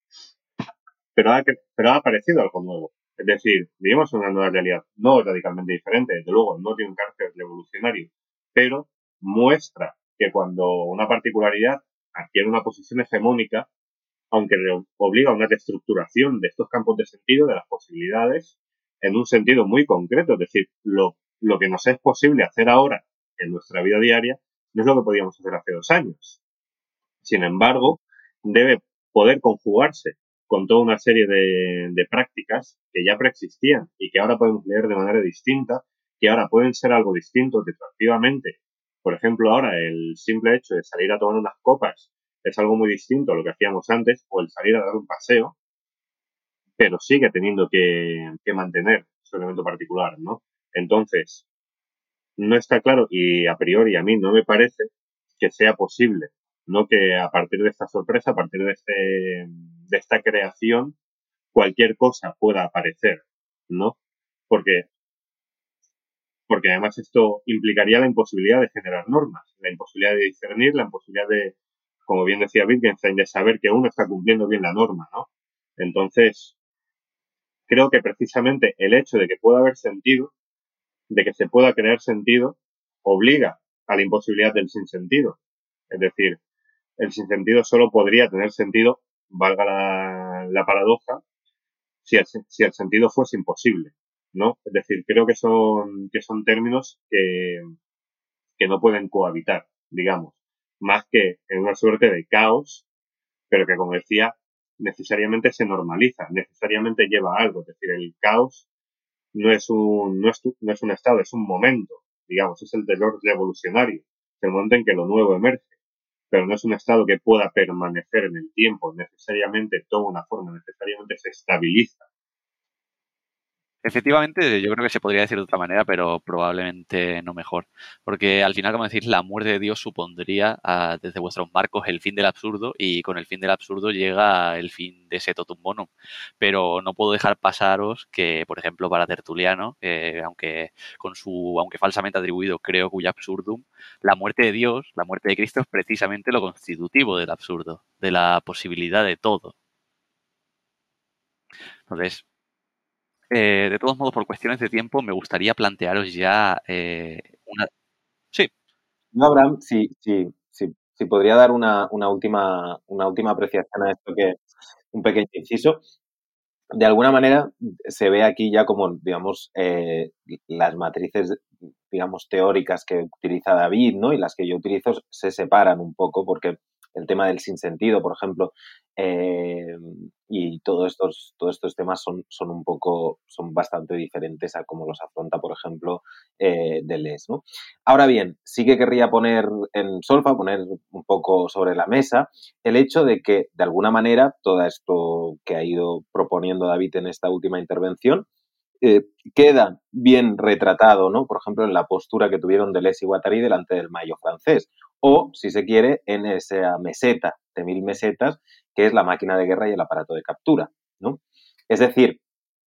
ha aparecido algo nuevo. Es decir, vivimos una nueva realidad, no radicalmente diferente, desde luego, no tiene un carácter revolucionario, pero muestra que cuando una particularidad adquiere una posición hegemónica, aunque obliga a una reestructuración de estos campos de sentido, de las posibilidades, en un sentido muy concreto, es decir, lo que nos es posible hacer ahora en nuestra vida diaria no es lo que podíamos hacer hace 2 años. Sin embargo, debe poder conjugarse con toda una serie de prácticas que ya preexistían y que ahora podemos leer de manera distinta, que ahora pueden ser algo distinto retroactivamente. Por ejemplo, ahora el simple hecho de salir a tomar unas copas es algo muy distinto a lo que hacíamos antes, o el salir a dar un paseo, pero sigue teniendo que mantener su elemento particular, ¿no? Entonces, no está claro y a priori a mí no me parece que sea posible, no que a partir de esta sorpresa, a partir de esta creación, cualquier cosa pueda aparecer, ¿no? Porque, porque además esto implicaría la imposibilidad de generar normas, la imposibilidad de discernir, la imposibilidad de, como bien decía Wittgenstein, de saber que uno está cumpliendo bien la norma, ¿no? Entonces, creo que precisamente el hecho de que pueda haber sentido, de que se pueda crear sentido, obliga a la imposibilidad del sinsentido. Es decir, el sinsentido solo podría tener sentido, valga la paradoja, si el sentido fuese imposible, ¿no? Es decir, creo que son términos que no pueden cohabitar, digamos, más que en una suerte de caos, pero que, como decía, necesariamente se normaliza, necesariamente lleva a algo. Es decir, el caos no es un estado, es un momento, digamos, es el terror revolucionario, es el momento en que lo nuevo emerge, pero no es un estado que pueda permanecer en el tiempo, necesariamente toma una forma, necesariamente se estabiliza. Efectivamente, yo creo que se podría decir de otra manera, pero probablemente no mejor. Porque al final, como decís, la muerte de Dios supondría desde vuestros marcos el fin del absurdo, y con el fin del absurdo llega el fin de ese totum bonum. Pero no puedo dejar pasaros que, por ejemplo, para Tertuliano, aunque falsamente atribuido creo cuya absurdum, la muerte de Dios, la muerte de Cristo, es precisamente lo constitutivo del absurdo, de la posibilidad de todo. Entonces, de todos modos, por cuestiones de tiempo, me gustaría plantearos ya una... Sí, No, Abraham, si podría dar una última apreciación a esto, que un pequeño inciso. De alguna manera se ve aquí ya como, digamos, las matrices, digamos, teóricas que utiliza David, ¿no? Y las que yo utilizo se separan un poco, porque el tema del sinsentido, por ejemplo, y todos estos temas son bastante diferentes a cómo los afronta, por ejemplo, Deleuze, ¿no? Ahora bien, sí que querría poner en solfa, poner un poco sobre la mesa el hecho de que, de alguna manera, todo esto que ha ido proponiendo David en esta última intervención queda bien retratado, ¿no? Por ejemplo, en la postura que tuvieron Deleuze y Guattari delante del Mayo francés, o, si se quiere, en esa meseta de 1000 mesetas, que es la máquina de guerra y el aparato de captura, ¿no? Es decir,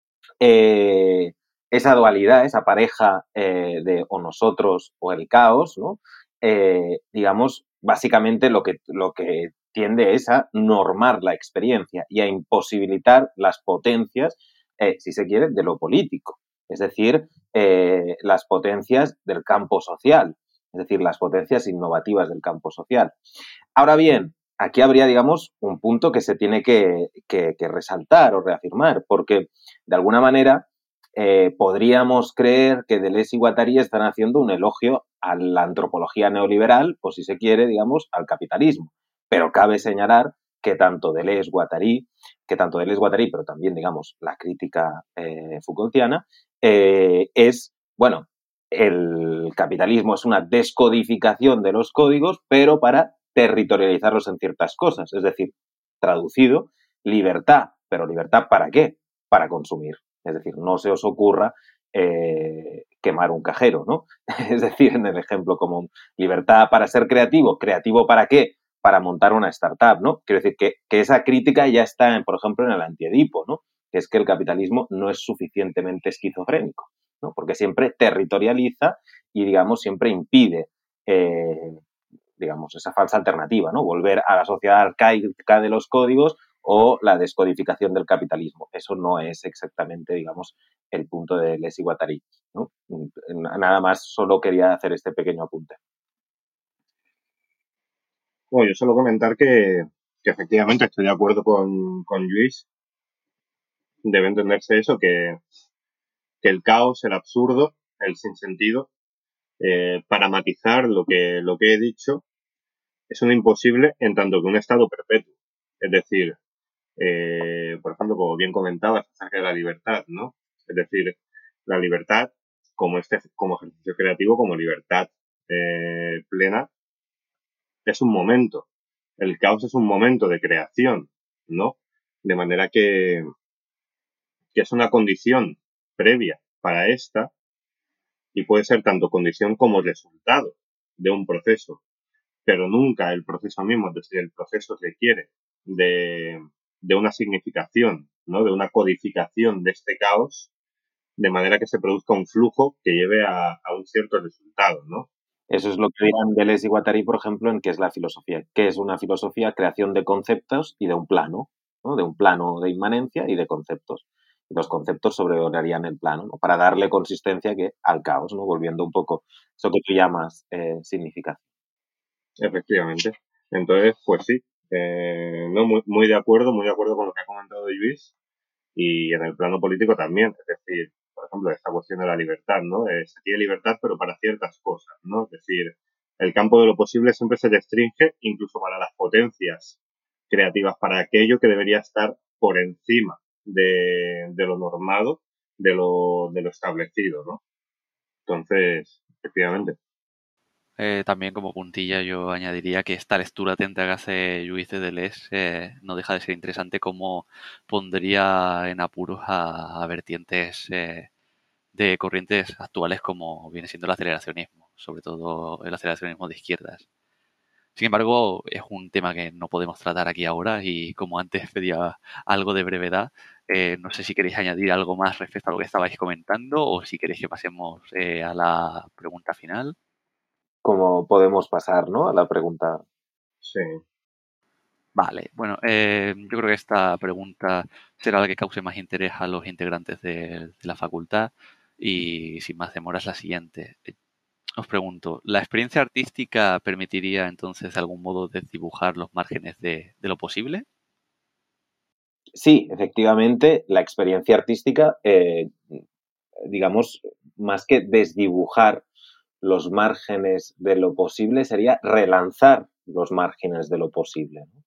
esa dualidad, esa pareja de o nosotros o el caos, ¿no? Digamos, básicamente lo que tiende es a normar la experiencia y a imposibilitar las potencias, si se quiere, de lo político. Es decir, las potencias del campo social, es decir, las potencias innovativas del campo social. Ahora bien, aquí habría, digamos, un punto que se tiene que resaltar o reafirmar, porque de alguna manera podríamos creer que Deleuze y Guattari están haciendo un elogio a la antropología neoliberal, o si se quiere, digamos, al capitalismo. Pero cabe señalar que tanto Deleuze, Guattari, pero también, digamos, la crítica Foucaultiana, es, bueno, el capitalismo es una descodificación de los códigos, pero para territorializarlos en ciertas cosas. Es decir, traducido, libertad. ¿Pero libertad para qué? Para consumir. Es decir, no se os ocurra quemar un cajero, ¿no? Es decir, en el ejemplo común, libertad para ser creativo. ¿Creativo para qué? Para montar una startup, ¿no? Quiero decir que esa crítica ya está, por ejemplo, en el Antiedipo, ¿no? Que es que el capitalismo no es suficientemente esquizofrénico, ¿no? Porque siempre territorializa y, digamos, siempre impide digamos, esa falsa alternativa, ¿no? Volver a la sociedad arcaica de los códigos o la descodificación del capitalismo. Eso no es exactamente, digamos, el punto de Deleuze y Guattari, ¿no? Nada más, solo quería hacer este pequeño apunte. Bueno, yo solo comentar que efectivamente estoy de acuerdo con Luis. Debe entenderse eso, que el caos, el absurdo, el sinsentido, para matizar lo que he dicho, es un imposible en tanto que un estado perpetuo. Es decir, por ejemplo, como bien comentabas acerca de la libertad, ¿no? Es decir, la libertad como ejercicio creativo, como libertad plena, es un momento. El caos es un momento de creación, ¿no? De manera que es una condición previa para esta y puede ser tanto condición como resultado de un proceso, pero nunca el proceso mismo, es decir, el proceso requiere de una significación, ¿no? De una codificación de este caos, de manera que se produzca un flujo que lleve a un cierto resultado, ¿no? Eso es lo que dirán Deleuze y Guattari, por ejemplo, en qué es la filosofía. ¿Qué es una filosofía? Creación de conceptos y de un plano, ¿no? De un plano de inmanencia y de conceptos. Y los conceptos sobrevolarían el plano, ¿no? Para darle consistencia al caos, ¿no? Volviendo un poco eso que tú llamas significación. Efectivamente. Entonces, pues sí, no, muy de acuerdo con lo que ha comentado Luis, y en el plano político también, es decir, por ejemplo, esta cuestión de la libertad, ¿no? Se tiene libertad, pero para ciertas cosas, ¿no? Es decir, el campo de lo posible siempre se restringe, incluso para las potencias creativas, para aquello que debería estar por encima de lo normado, de lo establecido, ¿no? Entonces, efectivamente. También como puntilla yo añadiría que esta lectura atenta que hace Lluís de Deleuze no deja de ser interesante como pondría en apuros a vertientes de corrientes actuales como viene siendo el aceleracionismo, sobre todo el aceleracionismo de izquierdas. Sin embargo, es un tema que no podemos tratar aquí ahora y como antes pedía algo de brevedad, no sé si queréis añadir algo más respecto a lo que estabais comentando o si queréis que pasemos a la pregunta final. ¿Cómo podemos pasar, ¿no? A la pregunta? Sí. Vale, bueno, yo creo que esta pregunta será la que cause más interés a los integrantes de la facultad y sin más demora es la siguiente. Os pregunto, ¿la experiencia artística permitiría entonces de algún modo desdibujar los márgenes de lo posible? Sí, efectivamente, la experiencia artística, digamos, más que desdibujar los márgenes de lo posible, sería relanzar los márgenes de lo posible, ¿no?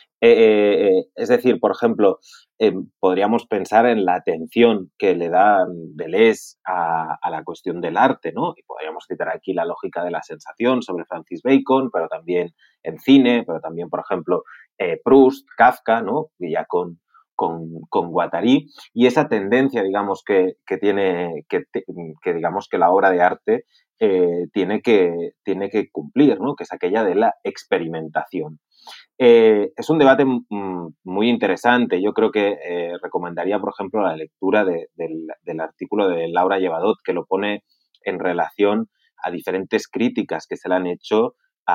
Es decir, por ejemplo, podríamos pensar en la atención que le da Deleuze a la cuestión del arte, ¿no? Y podríamos citar aquí la lógica de la sensación sobre Francis Bacon, pero también en cine, pero también, por ejemplo, Proust, Kafka, ¿no? Y ya con Guattari, y esa tendencia, digamos, que tiene, que digamos que la obra de arte tiene que cumplir, ¿no? Que es aquella de la experimentación. Es un debate muy interesante. Yo creo que recomendaría, por ejemplo, la lectura del artículo de Laura Llevadot, que lo pone en relación a diferentes críticas que se le han hecho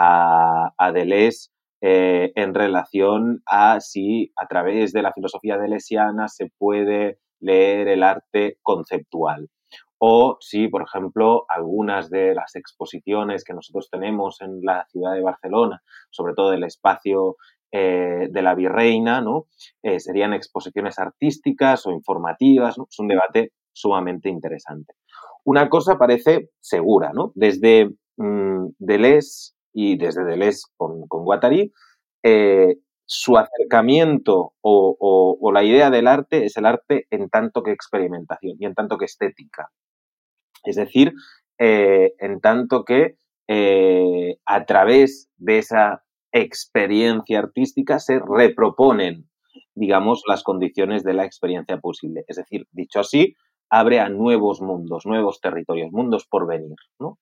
a Deleuze en relación a si a través de la filosofía deleuziana se puede leer el arte conceptual. O si, por ejemplo, algunas de las exposiciones que nosotros tenemos en la ciudad de Barcelona, sobre todo el espacio de la Virreina, ¿no? Serían exposiciones artísticas o informativas, ¿no? Es un debate sumamente interesante. Una cosa parece segura, ¿no? Desde Deleuze y desde Deleuze con Guattari, su acercamiento o la idea del arte es el arte en tanto que experimentación y en tanto que estética. Es decir, en tanto que a través de esa experiencia artística se reproponen, digamos, las condiciones de la experiencia posible. Es decir, dicho así, abre a nuevos mundos, nuevos territorios, mundos por venir, ¿no?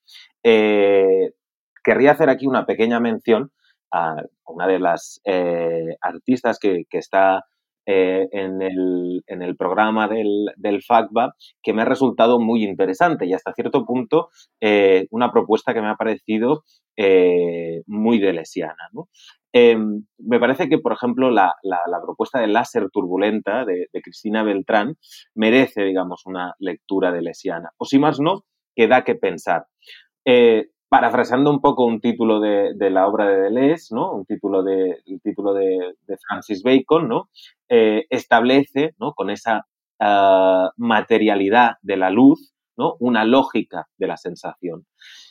Querría hacer aquí una pequeña mención a una de las artistas que está en el programa del FACBA que me ha resultado muy interesante y hasta cierto punto una propuesta que me ha parecido muy deleuziana, ¿no? Me parece que, por ejemplo, la propuesta de láser turbulenta de Cristina Beltrán merece, digamos, una lectura deleuziana. O si más no, que da que pensar. Parafraseando un poco un título de la obra de Deleuze, ¿no? El título de Francis Bacon, ¿no? Establece, ¿no? Con esa materialidad de la luz, ¿no? Una lógica de la sensación.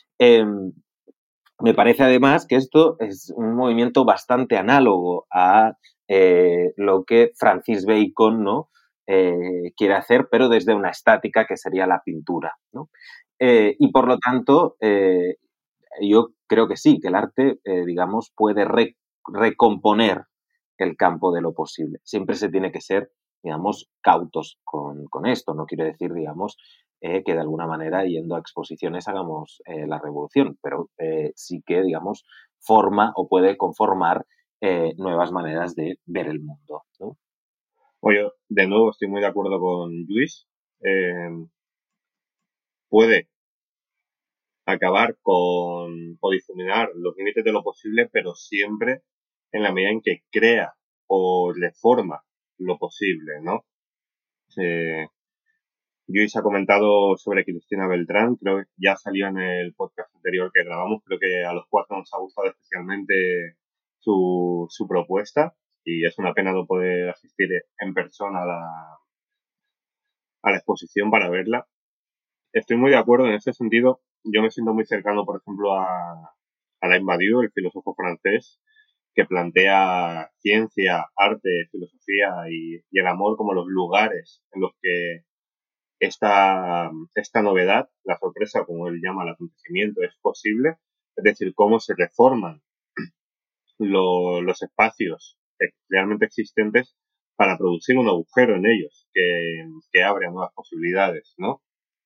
Me parece además que esto es un movimiento bastante análogo a lo que Francis Bacon, ¿no? Quiere hacer, pero desde una estática que sería la pintura, ¿no? Y por lo tanto, yo creo que sí, que el arte, digamos, puede recomponer el campo de lo posible. Siempre se tiene que ser, digamos, cautos con esto. No quiere decir, digamos, que de alguna manera yendo a exposiciones hagamos la revolución, pero sí que, digamos, forma o puede conformar nuevas maneras de ver el mundo, ¿no? Oye, de nuevo estoy muy de acuerdo con Luis. Puede acabar con o difuminar los límites de lo posible, pero siempre en la medida en que crea o reforma lo posible, ¿no? Luis ha comentado sobre Cristina Beltrán, creo que ya salió en el podcast anterior que grabamos, creo que a los cuatro nos ha gustado especialmente su propuesta y es una pena no poder asistir en persona a la exposición para verla. Estoy muy de acuerdo en ese sentido. Yo me siento muy cercano, por ejemplo, a Alain Badiou, el filósofo francés, que plantea ciencia, arte, filosofía y el amor como los lugares en los que esta novedad, la sorpresa, como él llama el acontecimiento, es posible. Es decir, cómo se reforman los espacios realmente existentes para producir un agujero en ellos que abre a nuevas posibilidades, ¿no?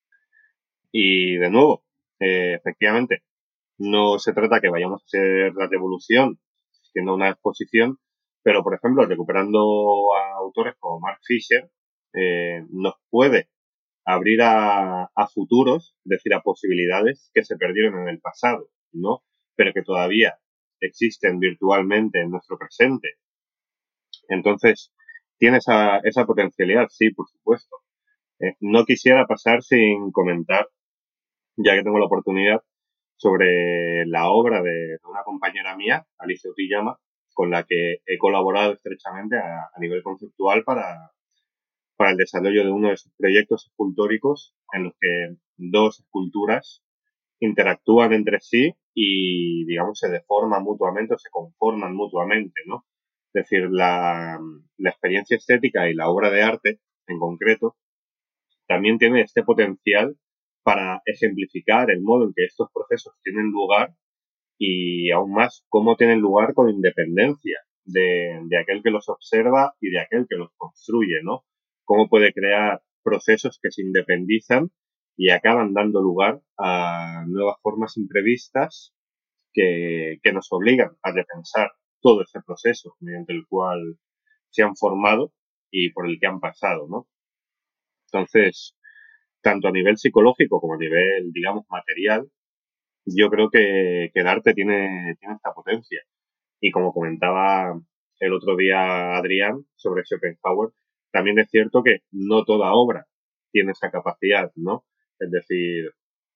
Y de nuevo, efectivamente, no se trata que vayamos a hacer la revolución siendo una exposición, pero por ejemplo, recuperando a autores como Mark Fisher, nos puede abrir a futuros, es decir, a posibilidades que se perdieron en el pasado, ¿no? Pero que todavía existen virtualmente en nuestro presente. Entonces, tiene esa potencialidad, sí, por supuesto. No quisiera pasar sin comentar, ya que tengo la oportunidad, sobre la obra de una compañera mía, Alicia Utiyama, con la que he colaborado estrechamente a nivel conceptual para el desarrollo de uno de sus proyectos escultóricos en los que dos esculturas interactúan entre sí y, digamos, se deforman mutuamente o se conforman mutuamente, ¿no? Es decir, la experiencia estética y la obra de arte, en concreto, también tiene este potencial para ejemplificar el modo en que estos procesos tienen lugar y aún más cómo tienen lugar con independencia de aquel que los observa y de aquel que los construye, ¿no? Cómo puede crear procesos que se independizan y acaban dando lugar a nuevas formas imprevistas que nos obligan a repensar todo ese proceso mediante el cual se han formado y por el que han pasado, ¿no? Entonces, tanto a nivel psicológico como a nivel, digamos, material, yo creo que el arte tiene esta potencia. Y como comentaba el otro día Adrián sobre Schopenhauer, también es cierto que no toda obra tiene esa capacidad, ¿no? Es decir,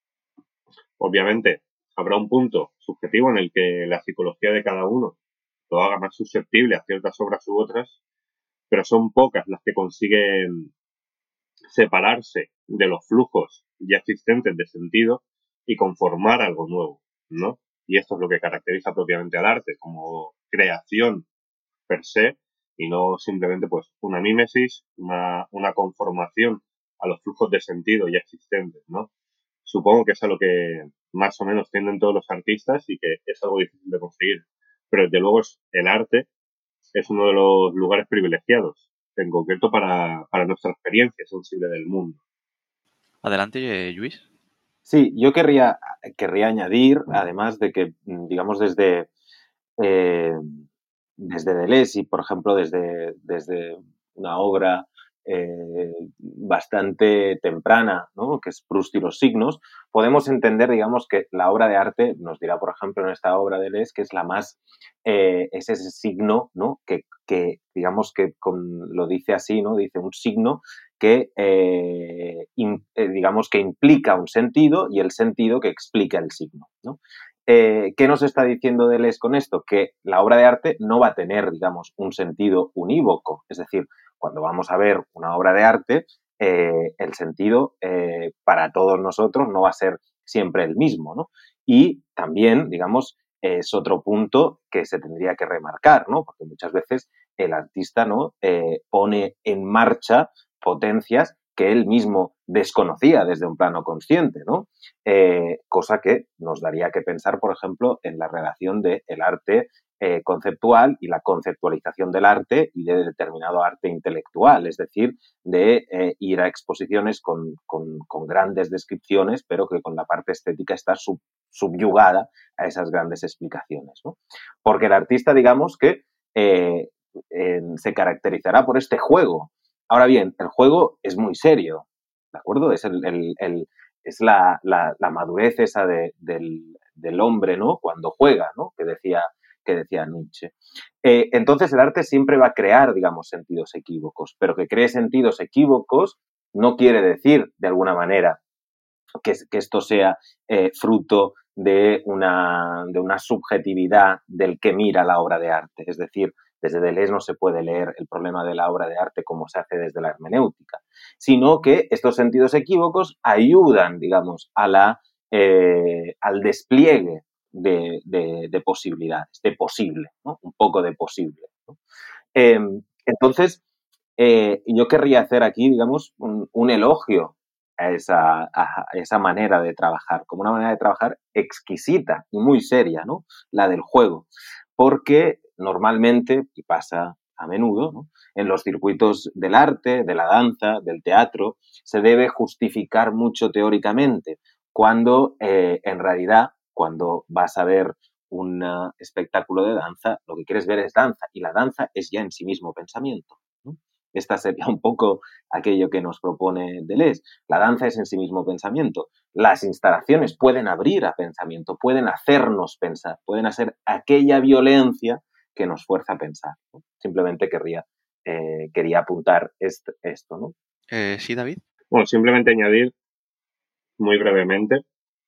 obviamente habrá un punto subjetivo en el que la psicología de cada uno lo haga más susceptible a ciertas obras u otras, pero son pocas las que consiguen separarse de los flujos ya existentes de sentido y conformar algo nuevo, ¿no? Y esto es lo que caracteriza propiamente al arte, como creación per se, y no simplemente pues una mímesis, una conformación a los flujos de sentido ya existentes, ¿no? Supongo que es a lo que más o menos tienden todos los artistas y que es algo difícil de conseguir. Pero desde luego el arte es uno de los lugares privilegiados, en concreto para nuestra experiencia sensible del mundo. Adelante, Luis. Sí, yo querría añadir, además de que, digamos, desde Deleuze y, por ejemplo, desde una obra bastante temprana, ¿no? Que es Proust y los signos, podemos entender, digamos, que la obra de arte, nos dirá, por ejemplo, en esta obra de Deleuze, que es la más, es ese signo, ¿no? Que digamos que lo dice así, ¿no? Dice un signo que, digamos, que implica un sentido y el sentido que explica el signo, ¿no? ¿Qué nos está diciendo Deleuze con esto? Que la obra de arte no va a tener, digamos, un sentido unívoco, es decir, cuando vamos a ver una obra de arte, el sentido para todos nosotros no va a ser siempre el mismo, ¿no? Y también, digamos, es otro punto que se tendría que remarcar, ¿no? Porque muchas veces el artista, ¿no? Pone en marcha potencias que él mismo desconocía desde un plano consciente, ¿no? Cosa que nos daría que pensar, por ejemplo, en la relación del arte conceptual y la conceptualización del arte y de determinado arte intelectual, es decir, de ir a exposiciones con grandes descripciones, pero que con la parte estética está subyugada a esas grandes explicaciones, ¿no? Porque el artista, digamos que se caracterizará por este juego. Ahora bien, el juego es muy serio, ¿de acuerdo? Es es la madurez esa del hombre, ¿no? Cuando juega, ¿no? Que decía Nietzsche. Entonces el arte siempre va a crear, digamos, sentidos equívocos, pero que cree sentidos equívocos no quiere decir, de alguna manera, que esto sea fruto de una subjetividad del que mira la obra de arte. Es decir, desde Deleuze no se puede leer el problema de la obra de arte como se hace desde la hermenéutica, sino que estos sentidos equívocos ayudan, digamos, al despliegue de posibilidades, de posible, ¿no? Un poco de posible, ¿no? Entonces, yo querría hacer aquí, digamos, un elogio a esa manera de trabajar, como una manera de trabajar exquisita y muy seria, ¿no? La del juego. Porque normalmente, y pasa a menudo, ¿no? En los circuitos del arte, de la danza, del teatro, se debe justificar mucho teóricamente, cuando en realidad, cuando vas a ver un espectáculo de danza, lo que quieres ver es danza, y la danza es ya en sí mismo pensamiento, ¿no? Esta sería un poco aquello que nos propone Deleuze. La danza es en sí mismo pensamiento. Las instalaciones pueden abrir a pensamiento, pueden hacernos pensar, pueden hacer aquella violencia que nos fuerza a pensar, ¿no? Simplemente quería apuntar esto, ¿no? Sí, David. Bueno, simplemente añadir muy brevemente,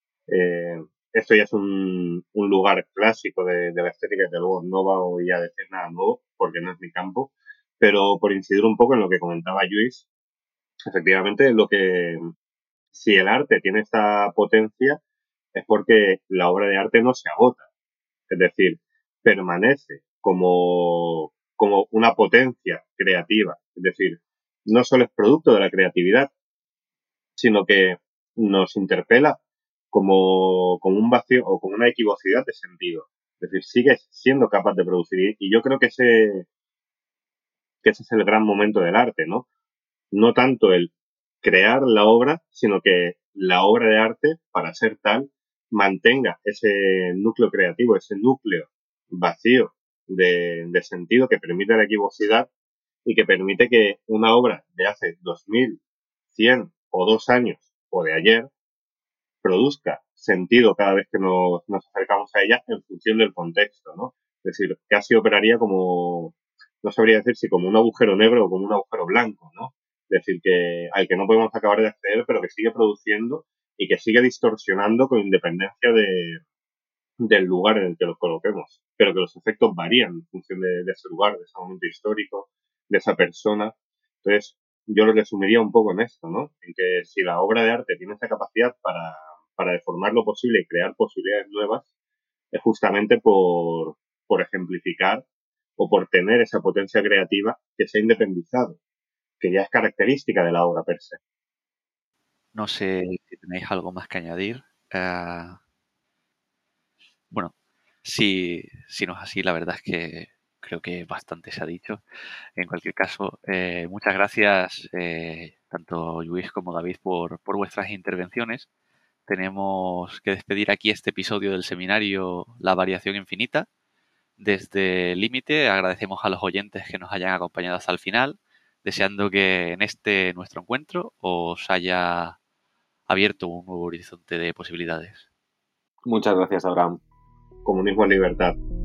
esto ya es un lugar clásico de la estética, que luego no voy a decir nada nuevo porque no es mi campo, pero por incidir un poco en lo que comentaba Luis, efectivamente si el arte tiene esta potencia es porque la obra de arte no se agota, es decir, permanece como una potencia creativa, es decir, no solo es producto de la creatividad, sino que nos interpela como un vacío o como una equivocidad de sentido. Es decir, sigue siendo capaz de producir. Y yo creo que ese es el gran momento del arte, ¿no? No tanto el crear la obra, sino que la obra de arte, para ser tal, mantenga ese núcleo creativo, ese núcleo vacío de sentido que permite la equivocidad y que permite que una obra de hace 2100 o 2 años o de ayer produzca sentido cada vez que nos acercamos a ella en función del contexto, ¿no? Es decir, casi operaría como, no sabría decir si como un agujero negro o como un agujero blanco, ¿no? Es decir, al que no podemos acabar de acceder, pero que sigue produciendo y que sigue distorsionando con independencia del lugar en el que lo coloquemos, pero que los efectos varían en función de ese lugar, de ese momento histórico, de esa persona. Entonces, yo lo resumiría un poco en esto, ¿no? En que si la obra de arte tiene esa capacidad para deformar lo posible y crear posibilidades nuevas, es justamente por ejemplificar o por tener esa potencia creativa que se ha independizado, que ya es característica de la obra per se. No sé si tenéis algo más que añadir. Bueno, si no es así, la verdad es que creo que bastante se ha dicho. En cualquier caso, muchas gracias tanto Luis como David por vuestras intervenciones. Tenemos que despedir aquí este episodio del seminario La Variación Infinita. Desde Límite agradecemos a los oyentes que nos hayan acompañado hasta el final. deseando que en este nuestro encuentro os haya abierto un nuevo horizonte de posibilidades. Muchas gracias, Abraham. Comunismo en libertad.